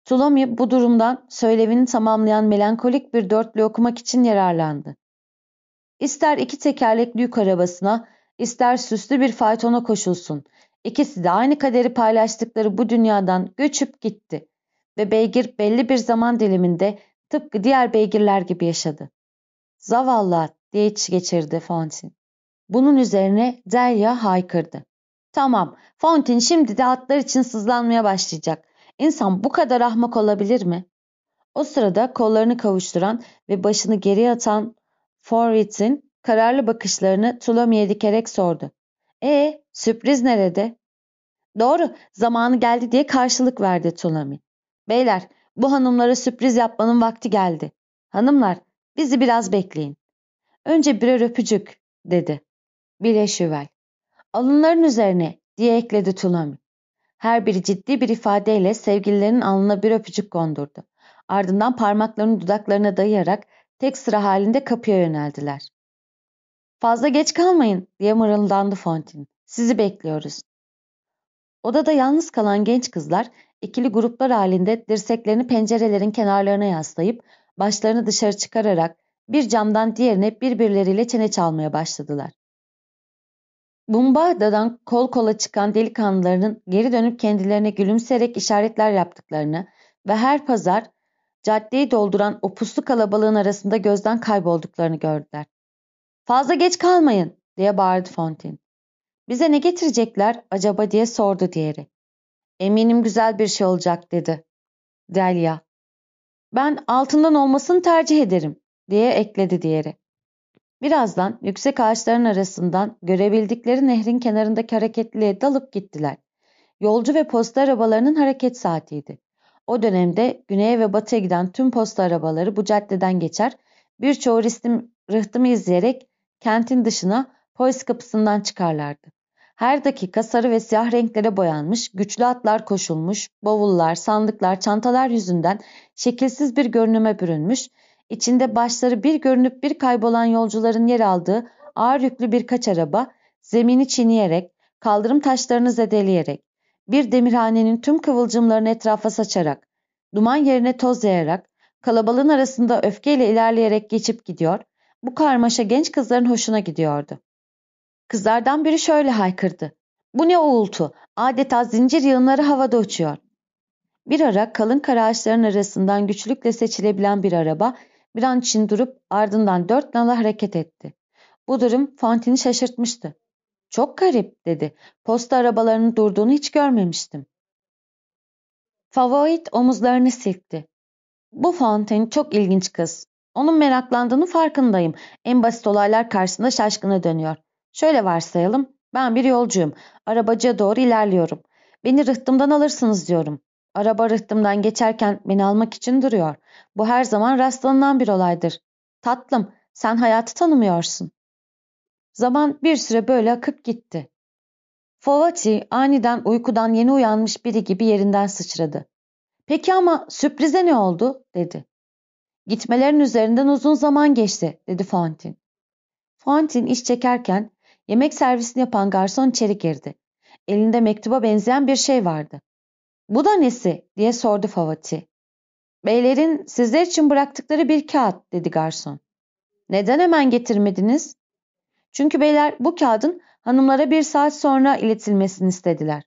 Ptolemy bu durumdan söylevini tamamlayan melankolik bir dörtlü okumak için yararlandı. İster iki tekerlekli yük arabasına, ister süslü bir faytona koşulsun. İkisi de aynı kaderi paylaştıkları bu dünyadan göçüp gitti ve beygir belli bir zaman diliminde tıpkı diğer beygirler gibi yaşadı. Zavallı at diye iç geçirdi Fontaine. Bunun üzerine Delia haykırdı. Tamam, Fontaine şimdi de atlar için sızlanmaya başlayacak. İnsan bu kadar ahmak olabilir mi? O sırada kollarını kavuşturan ve başını geriye atan Fouret'in kararlı bakışlarını Ptolemy'ye dikerek sordu. E, sürpriz nerede? Doğru, zamanı geldi diye karşılık verdi Ptolemy. Beyler, bu hanımlara sürpriz yapmanın vakti geldi. Hanımlar, bizi biraz bekleyin. Önce birer öpücük, dedi. Bile şüvel. Alınların üzerine, diye ekledi Ptolemy. Her biri ciddi bir ifadeyle sevgililerinin alnına bir öpücük kondurdu. Ardından parmaklarını dudaklarına dayayarak tek sıra halinde kapıya yöneldiler. Fazla geç kalmayın diye mırıldandı Fontaine. Sizi bekliyoruz. Odada yalnız kalan genç kızlar ikili gruplar halinde dirseklerini pencerelerin kenarlarına yaslayıp başlarını dışarı çıkararak bir camdan diğerine birbirleriyle çene çalmaya başladılar. Bumbarda'dan kol kola çıkan delikanlıların geri dönüp kendilerine gülümseyerek işaretler yaptıklarını ve her pazar caddeyi dolduran o puslu kalabalığın arasında gözden kaybolduklarını gördüler. ''Fazla geç kalmayın!'' diye bağırdı Fontaine. ''Bize ne getirecekler acaba?'' diye sordu diğeri. ''Eminim güzel bir şey olacak.'' dedi Delia. ''Ben altından olmasını tercih ederim.'' diye ekledi diğeri. Birazdan yüksek ağaçların arasından görebildikleri nehrin kenarındaki hareketliliğe dalıp gittiler. Yolcu ve posta arabalarının hareket saatiydi. O dönemde güneye ve batıya giden tüm posta arabaları bu caddeden geçer, birçoğu ristim, rıhtımı izleyerek kentin dışına polis kapısından çıkarlardı. Her dakika sarı ve siyah renklere boyanmış, güçlü atlar koşulmuş, bavullar, sandıklar, çantalar yüzünden şekilsiz bir görünüme bürünmüş, İçinde başları bir görünüp bir kaybolan yolcuların yer aldığı ağır yüklü birkaç araba, zemini çiğneyerek, kaldırım taşlarını zedeleyerek, bir demirhanenin tüm kıvılcımlarını etrafa saçarak, duman yerine toz yayarak, kalabalığın arasında öfkeyle ilerleyerek geçip gidiyor, bu karmaşa genç kızların hoşuna gidiyordu. Kızlardan biri şöyle haykırdı. ''Bu ne uğultu? Adeta zincir yığınları havada uçuyor.'' Bir ara kalın kara ağaçların arasından güçlükle seçilebilen bir araba bir an için durup ardından dört nala hareket etti. Bu durum Fontaine'i şaşırtmıştı. ''Çok garip.'' dedi. ''Posta arabalarının durduğunu hiç görmemiştim.'' Favorit omuzlarını silkti. ''Bu Fontaine çok ilginç kız. Onun meraklandığını farkındayım. En basit olaylar karşısında şaşkına dönüyor. Şöyle varsayalım. Ben bir yolcuyum. Arabacıya doğru ilerliyorum. Beni rıhtımdan alırsınız diyorum. Araba rıhtımdan geçerken beni almak için duruyor. Bu her zaman rastlanılan bir olaydır. Tatlım, sen hayatı tanımıyorsun.'' Zaman bir süre böyle akıp gitti. Fawati aniden uykudan yeni uyanmış biri gibi yerinden sıçradı. ''Peki ama sürprize ne oldu?'' dedi. ''Gitmelerin üzerinden uzun zaman geçti.'' dedi Fontaine. Fontaine iş çekerken yemek servisini yapan garson içeri girdi. Elinde mektuba benzeyen bir şey vardı. ''Bu da nesi?'' diye sordu Fawati. ''Beylerin sizler için bıraktıkları bir kağıt.'' dedi garson. ''Neden hemen getirmediniz?'' ''Çünkü beyler bu kağıdın hanımlara bir saat sonra iletilmesini istediler.''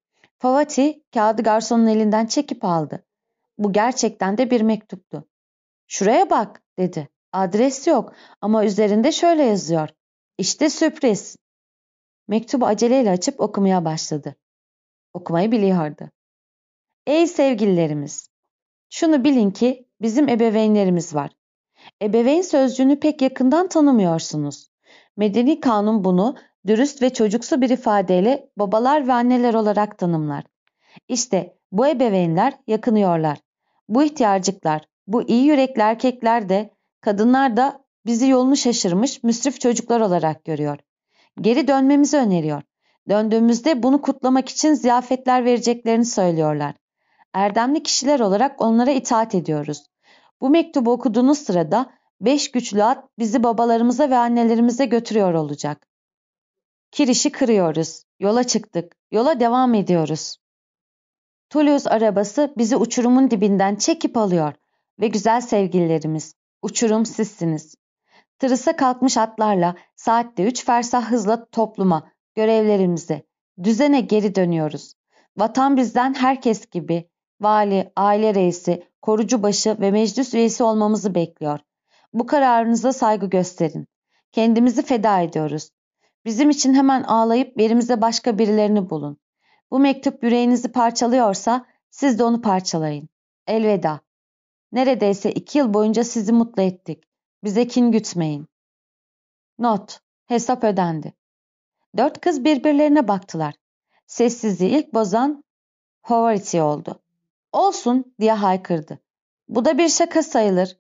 Fawati kağıdı garsonun elinden çekip aldı. Bu gerçekten de bir mektuptu. ''Şuraya bak.'' dedi. ''Adres yok ama üzerinde şöyle yazıyor. İşte sürpriz.'' Mektubu aceleyle açıp okumaya başladı. Okumayı biliyordu. ''Ey sevgililerimiz! Şunu bilin ki bizim ebeveynlerimiz var. Ebeveyn sözcüğünü pek yakından tanımıyorsunuz. Medeni kanun bunu dürüst ve çocuksu bir ifadeyle babalar ve anneler olarak tanımlar. İşte bu ebeveynler yakınıyorlar. Bu ihtiyarcıklar, bu iyi yürekli erkekler de, kadınlar da bizi yolunu şaşırmış müsrif çocuklar olarak görüyor. Geri dönmemizi öneriyor. Döndüğümüzde bunu kutlamak için ziyafetler vereceklerini söylüyorlar. Erdemli kişiler olarak onlara itaat ediyoruz. Bu mektubu okuduğunuz sırada beş güçlü at bizi babalarımıza ve annelerimize götürüyor olacak. Kirişi kırıyoruz. Yola çıktık. Yola devam ediyoruz. Toulouse arabası bizi uçurumun dibinden çekip alıyor ve güzel sevgililerimiz, uçurum sizsiniz. Tırısa kalkmış atlarla saatte üç fersah hızla topluma, görevlerimize, düzene geri dönüyoruz. Vatan bizden herkes gibi vali, aile reisi, korucubaşı ve meclis üyesi olmamızı bekliyor. Bu kararınıza saygı gösterin. Kendimizi feda ediyoruz. Bizim için hemen ağlayıp yerimize başka birilerini bulun. Bu mektup yüreğinizi parçalıyorsa siz de onu parçalayın. Elveda. Neredeyse iki yıl boyunca sizi mutlu ettik. Bize kin gütmeyin. Not. Hesap ödendi. Dört kız birbirlerine baktılar. Sessizliği ilk bozan Hovarity oldu. Olsun diye haykırdı. Bu da bir şaka sayılır.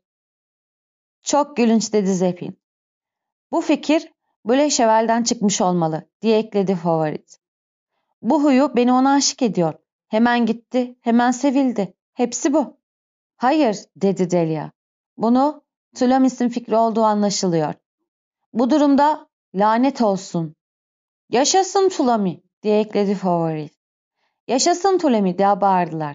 Çok gülünç dedi Zepin. Bu fikir Blücherwel'den çıkmış olmalı diye ekledi Favorit. Bu huyu beni ona aşık ediyor. Hemen gitti, hemen sevildi. Hepsi bu. Hayır dedi Delia. Bunu Tulamis'in fikri olduğu anlaşılıyor. Bu durumda lanet olsun. Yaşasın Tulami diye ekledi Favorit. Yaşasın Tulami diye bağırdılar.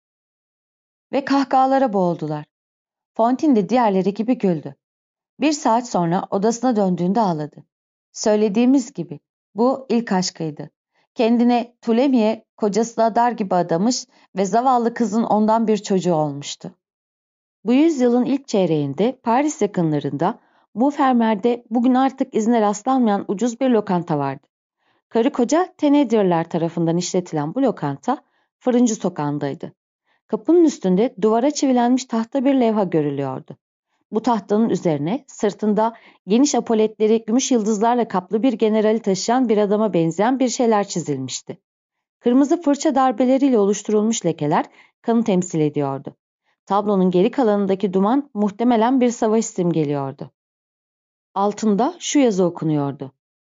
Ve kahkahalara boğuldular. Fontaine de diğerleri gibi güldü. Bir saat sonra odasına döndüğünde ağladı. Söylediğimiz gibi bu ilk aşkıydı. Kendine Tulemi'ye kocasına dar gibi adamış ve zavallı kızın ondan bir çocuğu olmuştu. Bu yüzyılın ilk çeyreğinde Paris yakınlarında Montfermeil'de bugün artık izine rastlanmayan ucuz bir lokanta vardı. Karı koca Thénardier'ler tarafından işletilen bu lokanta Fırıncı Sokağı'ndaydı. Kapının üstünde duvara çivilenmiş tahta bir levha görülüyordu. Bu tahtanın üzerine sırtında geniş apoletleri gümüş yıldızlarla kaplı bir generali taşıyan bir adama benzeyen bir şeyler çizilmişti. Kırmızı fırça darbeleriyle oluşturulmuş lekeler kanı temsil ediyordu. Tablonun geri kalanındaki duman muhtemelen bir savaş simgeliyordu. Altında şu yazı okunuyordu.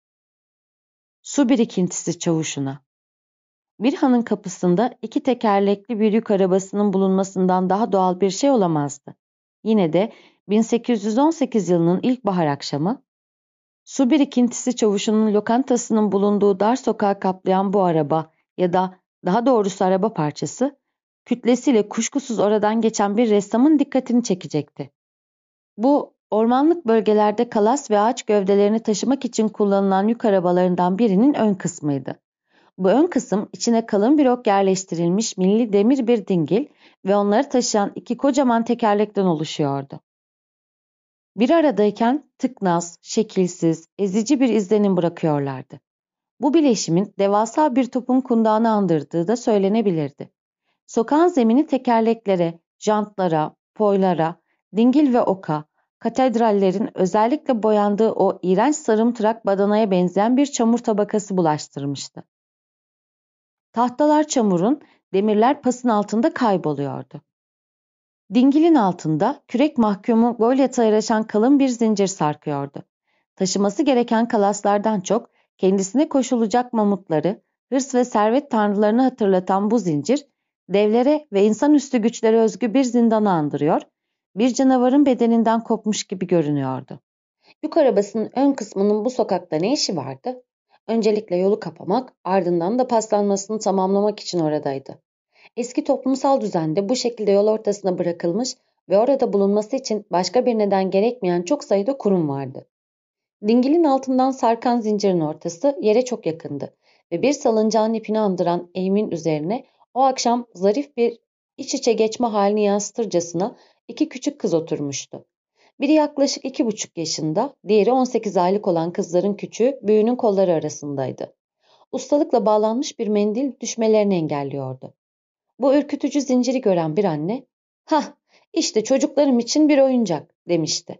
Su birikintisi çavuşuna. Bir hanın kapısında iki tekerlekli bir yük arabasının bulunmasından daha doğal bir şey olamazdı. Yine de bin sekiz yüz on sekiz yılının ilkbahar akşamı, su birikintisi çavuşunun lokantasının bulunduğu dar sokağı kaplayan bu araba ya da daha doğrusu araba parçası, kütlesiyle kuşkusuz oradan geçen bir ressamın dikkatini çekecekti. Bu, ormanlık bölgelerde kalas ve ağaç gövdelerini taşımak için kullanılan yük arabalarından birinin ön kısmıydı. Bu ön kısım içine kalın bir ok yerleştirilmiş milli demir bir dingil ve onları taşıyan iki kocaman tekerlekten oluşuyordu. Bir aradayken tıknaz, şekilsiz, ezici bir izlenim bırakıyorlardı. Bu bileşimin devasa bir topun kundağını andırdığı da söylenebilirdi. Sokağın zemini tekerleklere, jantlara, poylara, dingil ve oka, katedrallerin özellikle boyandığı o iğrenç sarımtırak badanaya benzeyen bir çamur tabakası bulaştırmıştı. Tahtalar çamurun, demirler pasın altında kayboluyordu. Dingilin altında kürek mahkumu Goliath'a yaraşan kalın bir zincir sarkıyordu. Taşıması gereken kalaslardan çok kendisine koşulacak mamutları, hırs ve servet tanrılarını hatırlatan bu zincir, devlere ve insanüstü güçlere özgü bir zindanı andırıyor, bir canavarın bedeninden kopmuş gibi görünüyordu. Yük arabasının ön kısmının bu sokakta ne işi vardı? Öncelikle yolu kapamak, ardından da paslanmasını tamamlamak için oradaydı. Eski toplumsal düzende bu şekilde yol ortasına bırakılmış ve orada bulunması için başka bir neden gerekmeyen çok sayıda kurum vardı. Dingilin altından sarkan zincirin ortası yere çok yakındı ve bir salıncağın ipini andıran eğimin üzerine o akşam zarif bir iç içe geçme halini yansıtırcasına iki küçük kız oturmuştu. Biri yaklaşık iki buçuk yaşında, diğeri on sekiz aylık olan kızların küçüğü büyüğünün kolları arasındaydı. Ustalıkla bağlanmış bir mendil düşmelerini engelliyordu. Bu ürkütücü zinciri gören bir anne, "Hah, işte çocuklarım için bir oyuncak," demişti.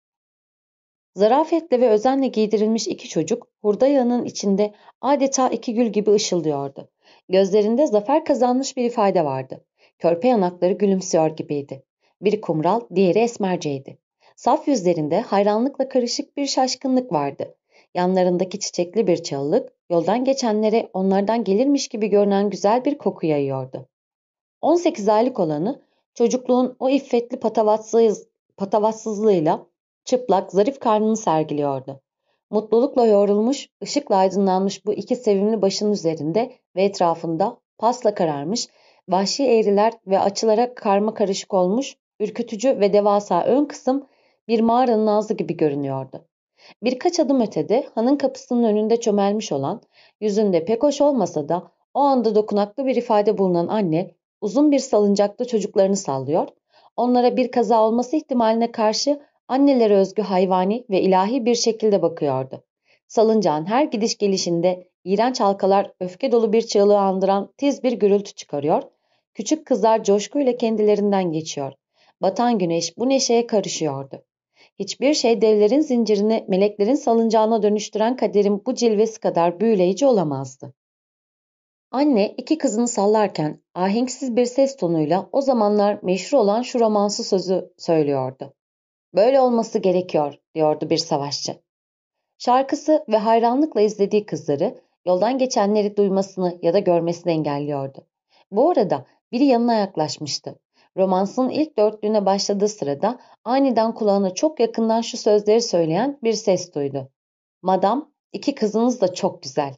Zarafetle ve özenle giydirilmiş iki çocuk, hurda yağının içinde adeta iki gül gibi ışıldıyordu. Gözlerinde zafer kazanmış bir ifade vardı. Körpe yanakları gülümsüyor gibiydi. Biri kumral, diğeri esmerceydi. Saf yüzlerinde hayranlıkla karışık bir şaşkınlık vardı. Yanlarındaki çiçekli bir çalılık, yoldan geçenlere onlardan gelirmiş gibi görünen güzel bir koku yayıyordu. on sekiz aylık olanı, çocukluğun o iffetli patavatsız, patavatsızlığıyla çıplak, zarif karnını sergiliyordu. Mutlulukla yoğrulmuş, ışıkla aydınlanmış bu iki sevimli başın üzerinde ve etrafında pasla kararmış Vahşi eğriler ve açılara karma karışık olmuş, ürkütücü ve devasa ön kısım bir mağaranın ağzı gibi görünüyordu. Birkaç adım ötede hanın kapısının önünde çömelmiş olan, yüzünde pek hoş olmasa da o anda dokunaklı bir ifade bulunan anne uzun bir salıncakta çocuklarını sallıyor, onlara bir kaza olması ihtimaline karşı annelere özgü hayvani ve ilahi bir şekilde bakıyordu. Salıncağın her gidiş gelişinde iğrenç halkalar öfke dolu bir çığlığı andıran tiz bir gürültü çıkarıyor, küçük kızlar coşkuyla kendilerinden geçiyor. Batan güneş bu neşeye karışıyordu. Hiçbir şey devlerin zincirini meleklerin salıncağına dönüştüren kaderin bu cilvesi kadar büyüleyici olamazdı. Anne iki kızını sallarken ahenksiz bir ses tonuyla o zamanlar meşhur olan şu romansı sözü söylüyordu. Böyle olması gerekiyor, diyordu bir savaşçı. Şarkısı ve hayranlıkla izlediği kızları yoldan geçenleri duymasını ya da görmesini engelliyordu. Bu arada biri yanına yaklaşmıştı. Romansın ilk dörtlüğüne başladığı sırada aniden kulağına çok yakından şu sözleri söyleyen bir ses duydu. Madam, iki kızınız da çok güzel.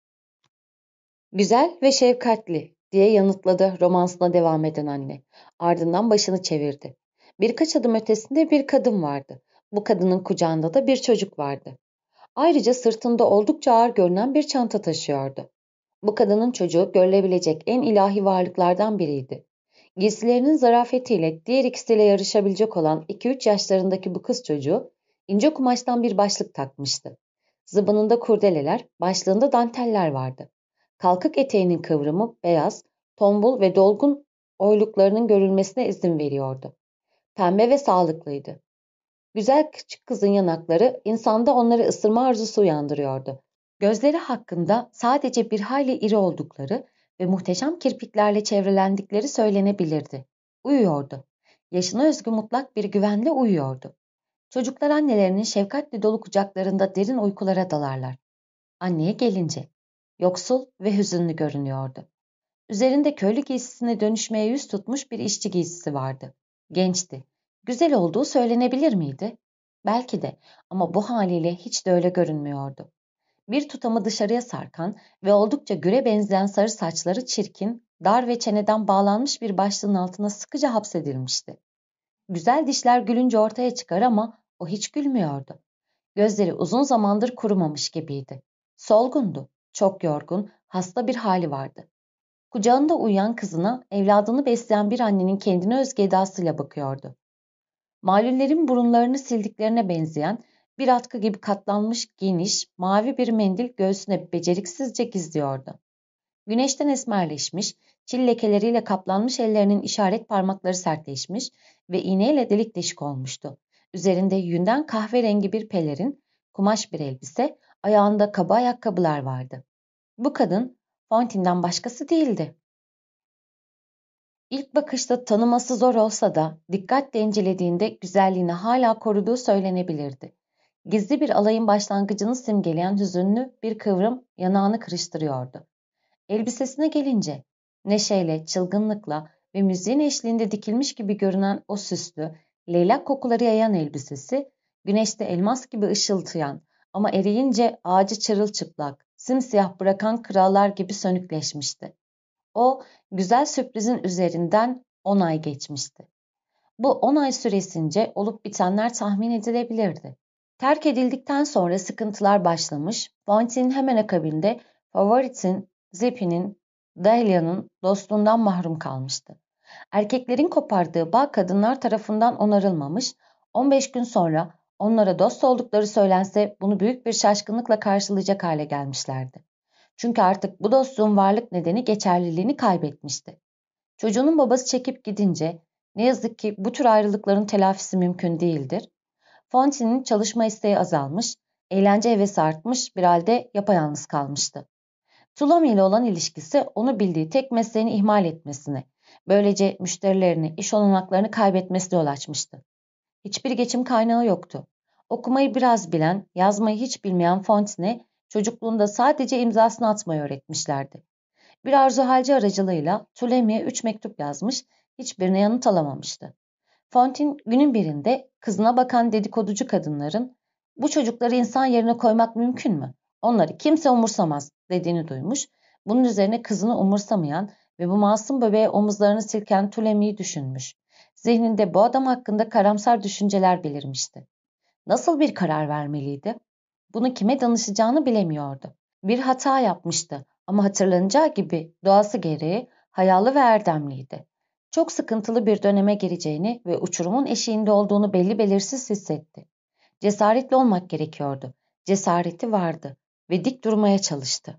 Güzel ve şefkatli, diye yanıtladı romansına devam eden anne. Ardından başını çevirdi. Birkaç adım ötesinde bir kadın vardı. Bu kadının kucağında da bir çocuk vardı. Ayrıca sırtında oldukça ağır görünen bir çanta taşıyordu. Bu kadının çocuğu görülebilecek en ilahi varlıklardan biriydi. Giysilerinin zarafetiyle diğer ikisiyle yarışabilecek olan iki üç yaşlarındaki bu kız çocuğu ince kumaştan bir başlık takmıştı. Zıbınında kurdeleler, başlığında danteller vardı. Kalkık eteğinin kıvrımı beyaz, tombul ve dolgun oyluklarının görülmesine izin veriyordu. Pembe ve sağlıklıydı. Güzel küçük kızın yanakları insanda onları ısırma arzusu uyandırıyordu. Gözleri hakkında sadece bir hayli iri oldukları ve muhteşem kirpiklerle çevrelendikleri söylenebilirdi. Uyuyordu. Yaşına özgü mutlak bir güvenle uyuyordu. Çocuklar annelerinin şefkatli dolu kucaklarında derin uykulara dalarlar. Anneye gelince, yoksul ve hüzünlü görünüyordu. Üzerinde köylü giysisine dönüşmeye yüz tutmuş bir işçi giysisi vardı. Gençti. Güzel olduğu söylenebilir miydi? Belki de, ama bu haliyle hiç de öyle görünmüyordu. Bir tutamı dışarıya sarkan ve oldukça güre benzeyen sarı saçları çirkin, dar ve çeneden bağlanmış bir başlığın altına sıkıca hapsedilmişti. Güzel dişler gülünce ortaya çıkar ama o hiç gülmüyordu. Gözleri uzun zamandır kurumamış gibiydi. Solgundu, çok yorgun, hasta bir hali vardı. Kucağında uyuyan kızına evladını besleyen bir annenin kendine özgü edasıyla bakıyordu. Malullerin burunlarını sildiklerine benzeyen bir atkı gibi katlanmış geniş, mavi bir mendil göğsüne beceriksizce gizliyordu. Güneşten esmerleşmiş, çil lekeleriyle kaplanmış ellerinin işaret parmakları sertleşmiş ve iğneyle delik deşik olmuştu. Üzerinde yünden kahverengi bir pelerin, kumaş bir elbise, ayağında kaba ayakkabılar vardı. Bu kadın Fontaine'den başkası değildi. İlk bakışta tanıması zor olsa da dikkatle incelediğinde güzelliğini hala koruduğu söylenebilirdi. Gizli bir alayın başlangıcını simgeleyen hüzünlü bir kıvrım yanağını kırıştırıyordu. Elbisesine gelince neşeyle, çılgınlıkla ve müziğin eşliğinde dikilmiş gibi görünen o süslü, leylak kokuları yayan elbisesi, güneşte elmas gibi ışıltıyan ama eriyince ağacı çırılçıplak, simsiyah bırakan krallar gibi sönükleşmişti. O güzel sürprizin üzerinden on ay geçmişti. Bu on ay süresince olup bitenler tahmin edilebilirdi. Terk edildikten sonra sıkıntılar başlamış, Fontaine hemen akabinde Favourite'in, Zippy'nin, Dahlia'nın dostluğundan mahrum kalmıştı. Erkeklerin kopardığı bağ kadınlar tarafından onarılmamış, on beş gün sonra onlara dost oldukları söylense bunu büyük bir şaşkınlıkla karşılayacak hale gelmişlerdi. Çünkü artık bu dostluğun varlık nedeni geçerliliğini kaybetmişti. Çocuğunun babası çekip gidince ne yazık ki bu tür ayrılıkların telafisi mümkün değildir. Fontaine'in çalışma isteği azalmış, eğlence hevesi artmış bir halde yapayalnız kalmıştı. Tulami ile olan ilişkisi onu bildiği tek mesleğini ihmal etmesine, böylece müşterilerini, iş olanaklarını kaybetmesine yol açmıştı. Hiçbir geçim kaynağı yoktu. Okumayı biraz bilen, yazmayı hiç bilmeyen Fontaine'e çocukluğunda sadece imzasını atmayı öğretmişlerdi. Bir arzu halci aracılığıyla Tulemi'ye üç mektup yazmış, hiçbirine yanıt alamamıştı. Fontaine günün birinde kızına bakan dedikoducu kadınların "Bu çocukları insan yerine koymak mümkün mü? Onları kimse umursamaz." dediğini duymuş. Bunun üzerine kızını umursamayan ve bu masum bebeğe omuzlarını silken Ptolemy'yi düşünmüş. Zihninde bu adam hakkında karamsar düşünceler belirmişti. Nasıl bir karar vermeliydi? Bunu kime danışacağını bilemiyordu. Bir hata yapmıştı ama hatırlanacağı gibi doğası gereği hayalı ve erdemliydi. Çok sıkıntılı bir döneme gireceğini ve uçurumun eşiğinde olduğunu belli belirsiz hissetti. Cesaretli olmak gerekiyordu. Cesareti vardı ve dik durmaya çalıştı.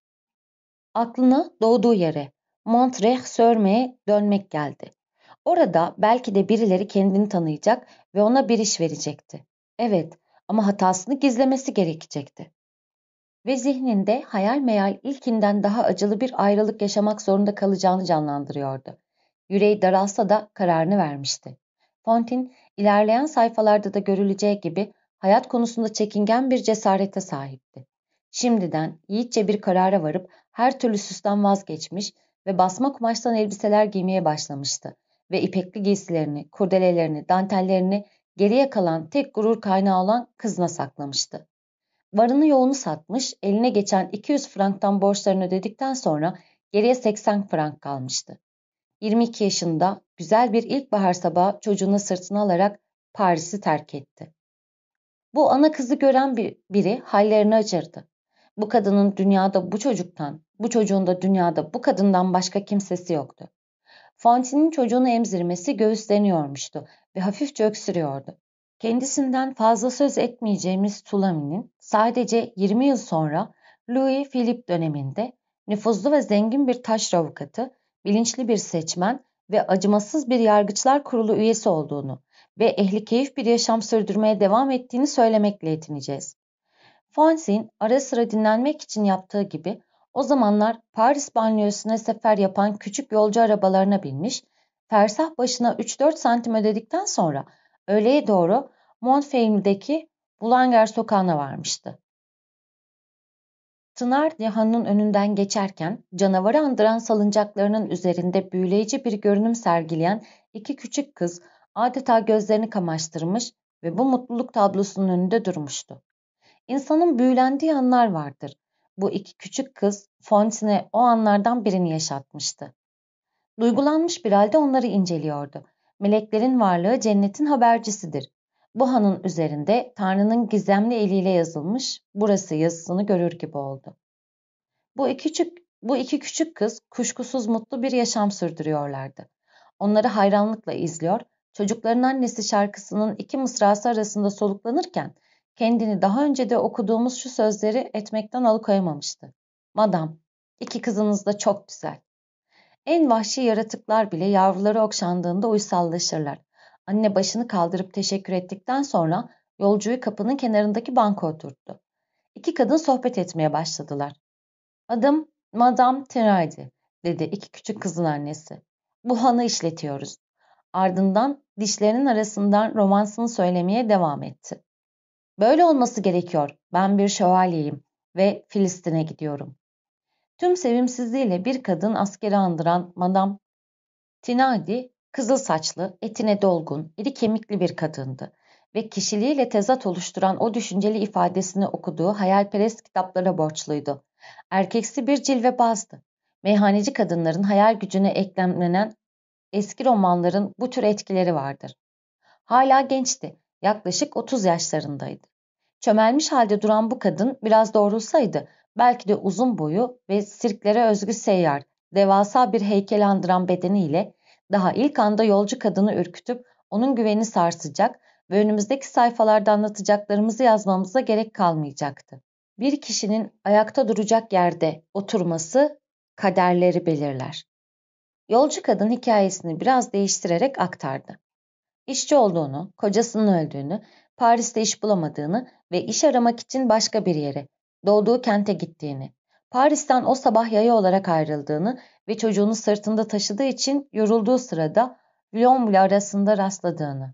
Aklına doğduğu yere, Montreuil-sur-Mer'e dönmek geldi. Orada belki de birileri kendini tanıyacak ve ona bir iş verecekti. Evet, ama hatasını gizlemesi gerekecekti. Ve zihninde hayal meyal ilkinden daha acılı bir ayrılık yaşamak zorunda kalacağını canlandırıyordu. Yüreği daralsa da kararını vermişti. Fontaine, ilerleyen sayfalarda da görüleceği gibi hayat konusunda çekingen bir cesarete sahipti. Şimdiden yiğitçe bir karara varıp her türlü süsten vazgeçmiş ve basma kumaştan elbiseler giymeye başlamıştı ve ipekli giysilerini, kurdelelerini, dantellerini geriye kalan tek gurur kaynağı olan kızına saklamıştı. Varını yoğunu satmış, eline geçen iki yüz franktan borçlarını ödedikten sonra geriye seksen frank kalmıştı. yirmi iki yaşında güzel bir ilkbahar sabahı çocuğunu sırtına alarak Paris'i terk etti. Bu ana kızı gören bir, biri hallerini acırdı. Bu kadının dünyada bu çocuktan, bu çocuğun da dünyada bu kadından başka kimsesi yoktu. Fontaine'in çocuğunu emzirmesi göğüslerini yormuştu ve hafifçe öksürüyordu. Kendisinden fazla söz etmeyeceğimiz Ptolemy'nin sadece yirmi yıl sonra Louis Philippe döneminde nüfuzlu ve zengin bir taşra avukatı, bilinçli bir seçmen ve acımasız bir yargıçlar kurulu üyesi olduğunu ve ehli keyif bir yaşam sürdürmeye devam ettiğini söylemekle yetineceğiz. Fontaine ara sıra dinlenmek için yaptığı gibi o zamanlar Paris banliyösüne sefer yapan küçük yolcu arabalarına binmiş, fersah başına üç dört santim ödedikten sonra öğleye doğru Montfermeil'deki Boulanger sokağına varmıştı. Thenardier'in önünden geçerken canavarı andıran salıncaklarının üzerinde büyüleyici bir görünüm sergileyen iki küçük kız adeta gözlerini kamaştırmış ve bu mutluluk tablosunun önünde durmuştu. İnsanın büyülendiği anlar vardır. Bu iki küçük kız Fontaine'e o anlardan birini yaşatmıştı. Duygulanmış bir halde onları inceliyordu. Meleklerin varlığı cennetin habercisidir. Bu hanın üzerinde Tanrı'nın gizemli eliyle yazılmış burası yazısını görür gibi oldu. Bu iki küçük, bu iki küçük kız kuşkusuz mutlu bir yaşam sürdürüyorlardı. Onları hayranlıkla izliyor, çocukların annesi şarkısının iki mısrası arasında soluklanırken kendini daha önce de okuduğumuz şu sözleri etmekten alıkoyamamıştı. Madam, iki kızınız da çok güzel. En vahşi yaratıklar bile yavruları okşandığında uysallaşırlar. Anne başını kaldırıp teşekkür ettikten sonra yolcuyu kapının kenarındaki banka oturttu. İki kadın sohbet etmeye başladılar. Adım Madame Thénardier, dedi iki küçük kızın annesi. Bu hanı işletiyoruz. Ardından dişlerinin arasından romansını söylemeye devam etti. Böyle olması gerekiyor. Ben bir şövalyeyim ve Filistin'e gidiyorum. Tüm sevimsizliğiyle bir kadın askeri andıran Madame Thénardier, kızıl saçlı, etine dolgun, iri kemikli bir kadındı ve kişiliğiyle tezat oluşturan o düşünceli ifadesini okuduğu hayalperest kitaplara borçluydu. Erkeksi bir cilvebazdı. Meyhaneci kadınların hayal gücüne eklemlenen eski romanların bu tür etkileri vardır. Hala gençti, yaklaşık otuz yaşlarındaydı. Çömelmiş halde duran bu kadın biraz doğrulsaydı belki de uzun boyu ve sirklere özgü seyyar, devasa bir heykel andıran bedeniyle daha ilk anda yolcu kadını ürkütüp onun güvenini sarsacak ve önümüzdeki sayfalarda anlatacaklarımızı yazmamıza gerek kalmayacaktı. Bir kişinin ayakta duracak yerde oturması kaderleri belirler. Yolcu kadın hikayesini biraz değiştirerek aktardı. İşçi olduğunu, kocasının öldüğünü, Paris'te iş bulamadığını ve iş aramak için başka bir yere, doğduğu kente gittiğini, Paris'ten o sabah yaya olarak ayrıldığını ve çocuğunu sırtında taşıdığı için yorulduğu sırada Villonble arasında rastladığını,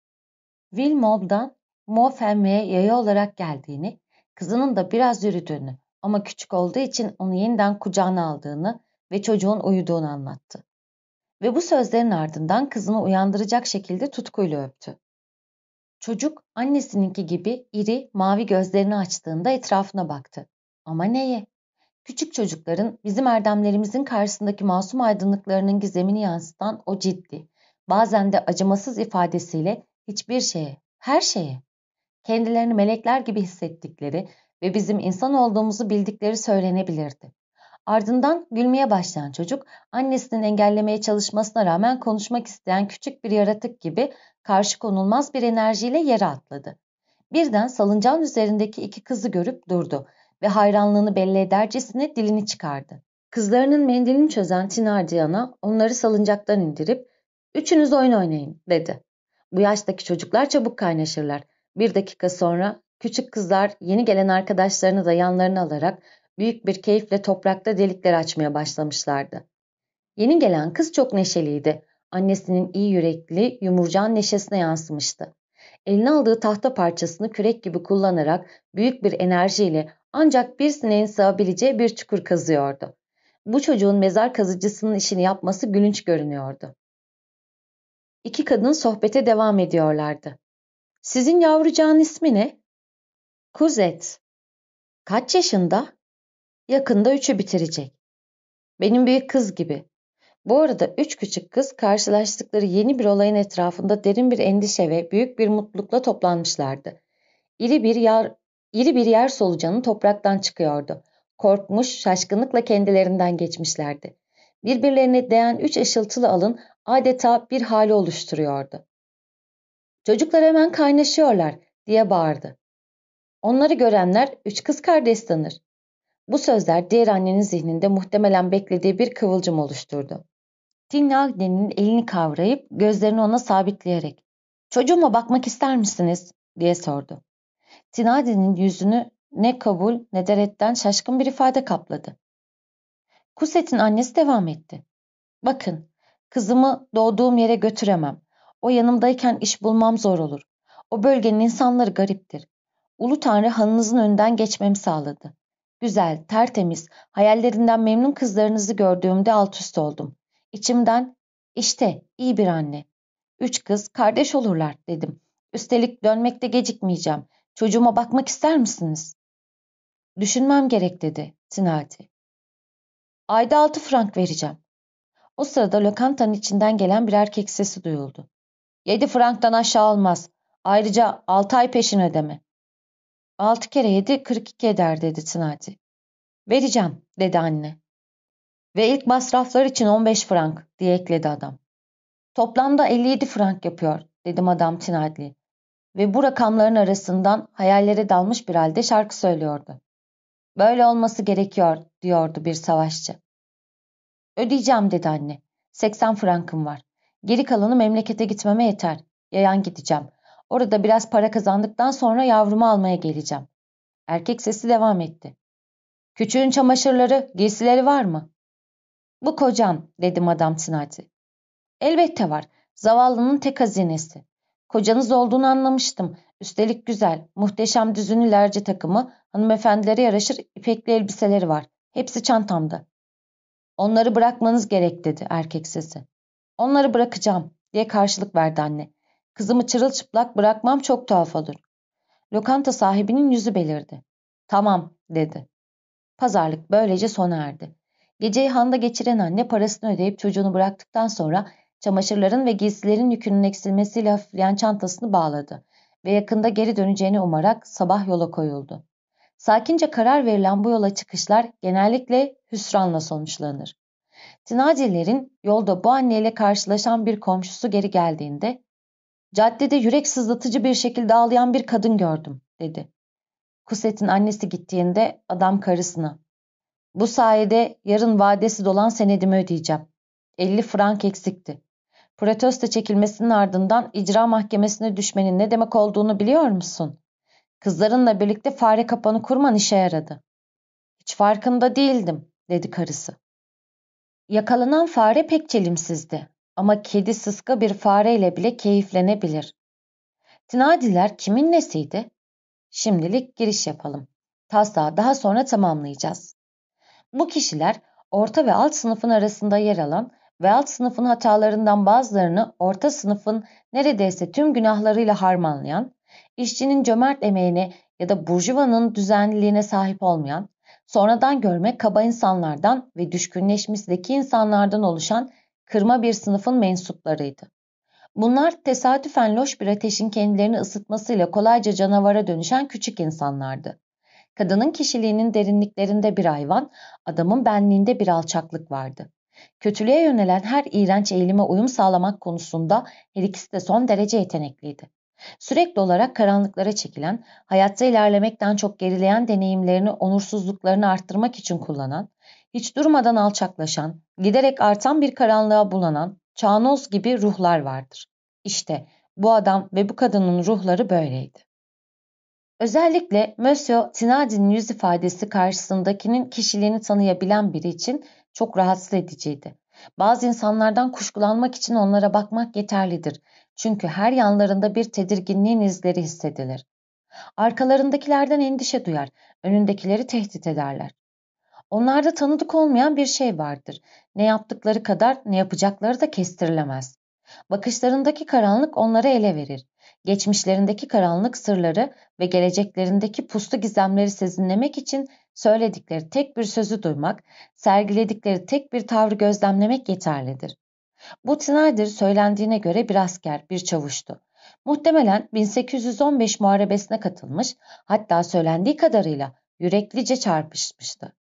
Villemoble'dan Montfermeil'e yaya olarak geldiğini, kızının da biraz yürüdüğünü ama küçük olduğu için onu yeniden kucağına aldığını ve çocuğun uyuduğunu anlattı. Ve bu sözlerin ardından kızını uyandıracak şekilde tutkuyla öptü. Çocuk annesininki gibi iri, mavi gözlerini açtığında etrafına baktı. Ama neye? Küçük çocukların bizim erdemlerimizin karşısındaki masum aydınlıklarının gizemini yansıtan o ciddi, bazen de acımasız ifadesiyle hiçbir şeye, her şeye, kendilerini melekler gibi hissettikleri ve bizim insan olduğumuzu bildikleri söylenebilirdi. Ardından gülmeye başlayan çocuk, annesinin engellemeye çalışmasına rağmen konuşmak isteyen küçük bir yaratık gibi karşı konulmaz bir enerjiyle yere atladı. Birden salıncağın üzerindeki iki kızı görüp durdu ve hayranlığını belli edercesine dilini çıkardı. Kızlarının mendilini çözen Thinardian'a onları salıncaktan indirip "Üçünüz oyun oynayın," dedi. Bu yaştaki çocuklar çabuk kaynaşırlar. Bir dakika sonra küçük kızlar yeni gelen arkadaşlarını da yanlarına alarak büyük bir keyifle toprakta delikler açmaya başlamışlardı. Yeni gelen kız çok neşeliydi. Annesinin iyi yürekli, yumurcağın neşesine yansımıştı. Eline aldığı tahta parçasını kürek gibi kullanarak büyük bir enerjiyle ancak bir sineğin sığabileceği bir çukur kazıyordu. Bu çocuğun mezar kazıcısının işini yapması gülünç görünüyordu. İki kadın sohbete devam ediyorlardı. "Sizin yavrucağın ismi ne?" "Kuzet." "Kaç yaşında?" "Yakında üçü bitirecek." "Benim büyük kız gibi." Bu arada üç küçük kız karşılaştıkları yeni bir olayın etrafında derin bir endişe ve büyük bir mutlulukla toplanmışlardı. İri bir yer, iri bir yer solucanı topraktan çıkıyordu. Korkmuş, şaşkınlıkla kendilerinden geçmişlerdi. Birbirlerine değen üç ışıltılı alın adeta bir hale oluşturuyordu. "Çocuklar hemen kaynaşıyorlar," diye bağırdı. Onları görenler üç kız kardeş sanır. Bu sözler diğer annenin zihninde muhtemelen beklediği bir kıvılcım oluşturdu. Thinardian'in elini kavrayıp gözlerini ona sabitleyerek "Çocuğuma bakmak ister misiniz?" diye sordu. Thinardian'in yüzünü ne kabul ne de redden şaşkın bir ifade kapladı. Kuset'in annesi devam etti. "Bakın, kızımı doğduğum yere götüremem. O yanımdayken iş bulmam zor olur. O bölgenin insanları gariptir. Ulu Tanrı hanınızın önünden geçmemi sağladı. Güzel, tertemiz, hayallerinden memnun kızlarınızı gördüğümde alt üst oldum. İçimden, işte iyi bir anne. Üç kız kardeş olurlar dedim. Üstelik dönmekte gecikmeyeceğim. Çocuğuma bakmak ister misiniz?" "Düşünmem gerek," dedi Thinardi. "Ayda altı frank vereceğim." O sırada lokantanın içinden gelen bir erkek sesi duyuldu. "Yedi franktan aşağı olmaz. Ayrıca altı ay peşin ödeme." "Altı kere yedi kırk iki eder," dedi Thinardi. "Vereceğim," dedi anne. "Ve ilk masraflar için on beş frank," diye ekledi adam. "Toplamda elli yedi frank yapıyor," dedi Madame Thinardi. Ve bu rakamların arasından hayallere dalmış bir halde şarkı söylüyordu. "Böyle olması gerekiyor," diyordu bir savaşçı. "Ödeyeceğim," dedi anne. seksen frankım var. Geri kalanı memlekete gitmeme yeter. Yayan gideceğim. Orada biraz para kazandıktan sonra yavrumu almaya geleceğim." Erkek sesi devam etti. "Küçüğün çamaşırları, giysileri var mı?" "Bu kocam," dedi Madame Thinardi. "Elbette var. Zavallının tek hazinesi. Kocanız olduğunu anlamıştım. Üstelik güzel, muhteşem düzünülerce takımı, hanımefendilere yaraşır ipekli elbiseleri var. Hepsi çantamda." "Onları bırakmanız gerek," dedi erkek sesi. "Onları bırakacağım," diye karşılık verdi anne. "Kızımı çırılçıplak bırakmam çok tuhaf olur." Lokanta sahibinin yüzü belirdi. "Tamam," dedi. Pazarlık böylece sona erdi. Geceyi handa geçiren anne parasını ödeyip çocuğunu bıraktıktan sonra çamaşırların ve giysilerin yükünün eksilmesiyle hafifleyen çantasını bağladı ve yakında geri döneceğini umarak sabah yola koyuldu. Sakince karar verilen bu yola çıkışlar genellikle hüsranla sonuçlanır. Thinardi'lerin yolda bu anneyle karşılaşan bir komşusu geri geldiğinde "Caddede yürek sızlatıcı bir şekilde ağlayan bir kadın gördüm," dedi. Kuset'in annesi gittiğinde adam karısına "Bu sayede yarın vadesi dolan senedimi ödeyeceğim. elli frank eksikti. Protesto çekilmesinin ardından icra mahkemesine düşmenin ne demek olduğunu biliyor musun? Kızlarınla birlikte fare kapanı kurman işe yaradı." "Hiç farkında değildim," dedi karısı. Yakalanan fare pek çelimsizdi ama kedi sıska bir fareyle bile keyiflenebilir. Thinardiler kimin nesiydi? Şimdilik giriş yapalım. Taslağı daha sonra tamamlayacağız. Bu kişiler orta ve alt sınıfın arasında yer alan ve alt sınıfın hatalarından bazılarını orta sınıfın neredeyse tüm günahlarıyla harmanlayan, işçinin cömert emeğine ya da burjuvanın düzenliliğine sahip olmayan, Sonradan görme kaba insanlardan ve düşkünleşmiş zeki insanlardan oluşan kırma bir sınıfın mensuplarıydı. Bunlar tesadüfen loş bir ateşin kendilerini ısıtmasıyla kolayca canavara dönüşen küçük insanlardı. Kadının kişiliğinin derinliklerinde bir hayvan, adamın benliğinde bir alçaklık vardı. Kötülüğe yönelen her iğrenç eğilime uyum sağlamak konusunda her ikisi de son derece yetenekliydi. Sürekli olarak karanlıklara çekilen, hayatta ilerlemekten çok gerileyen deneyimlerini onursuzluklarını arttırmak için kullanan, hiç durmadan alçaklaşan, giderek artan bir karanlığa bulanan, çağnoz gibi ruhlar vardır. İşte bu adam ve bu kadının ruhları böyleydi. Özellikle Monsieur Thénardier'in yüz ifadesi karşısındakinin kişiliğini tanıyabilen biri için çok rahatsız ediciydi. Bazı insanlardan kuşkulanmak için onlara bakmak yeterlidir. Çünkü her yanlarında bir tedirginliğin izleri hissedilir. Arkalarındakilerden endişe duyar, önündekileri tehdit ederler. Onlarda tanıdık olmayan bir şey vardır. Ne yaptıkları kadar ne yapacakları da kestirilemez. Bakışlarındaki karanlık onları ele verir. Geçmişlerindeki karanlık sırları ve geleceklerindeki puslu gizemleri sezinlemek için söyledikleri tek bir sözü duymak, sergiledikleri tek bir tavrı gözlemlemek yeterlidir. Bu Snyder söylendiğine göre bir asker, bir çavuştu. Muhtemelen bin sekiz yüz on beş muharebesine katılmış, hatta söylendiği kadarıyla yüreklice çarpışmıştı.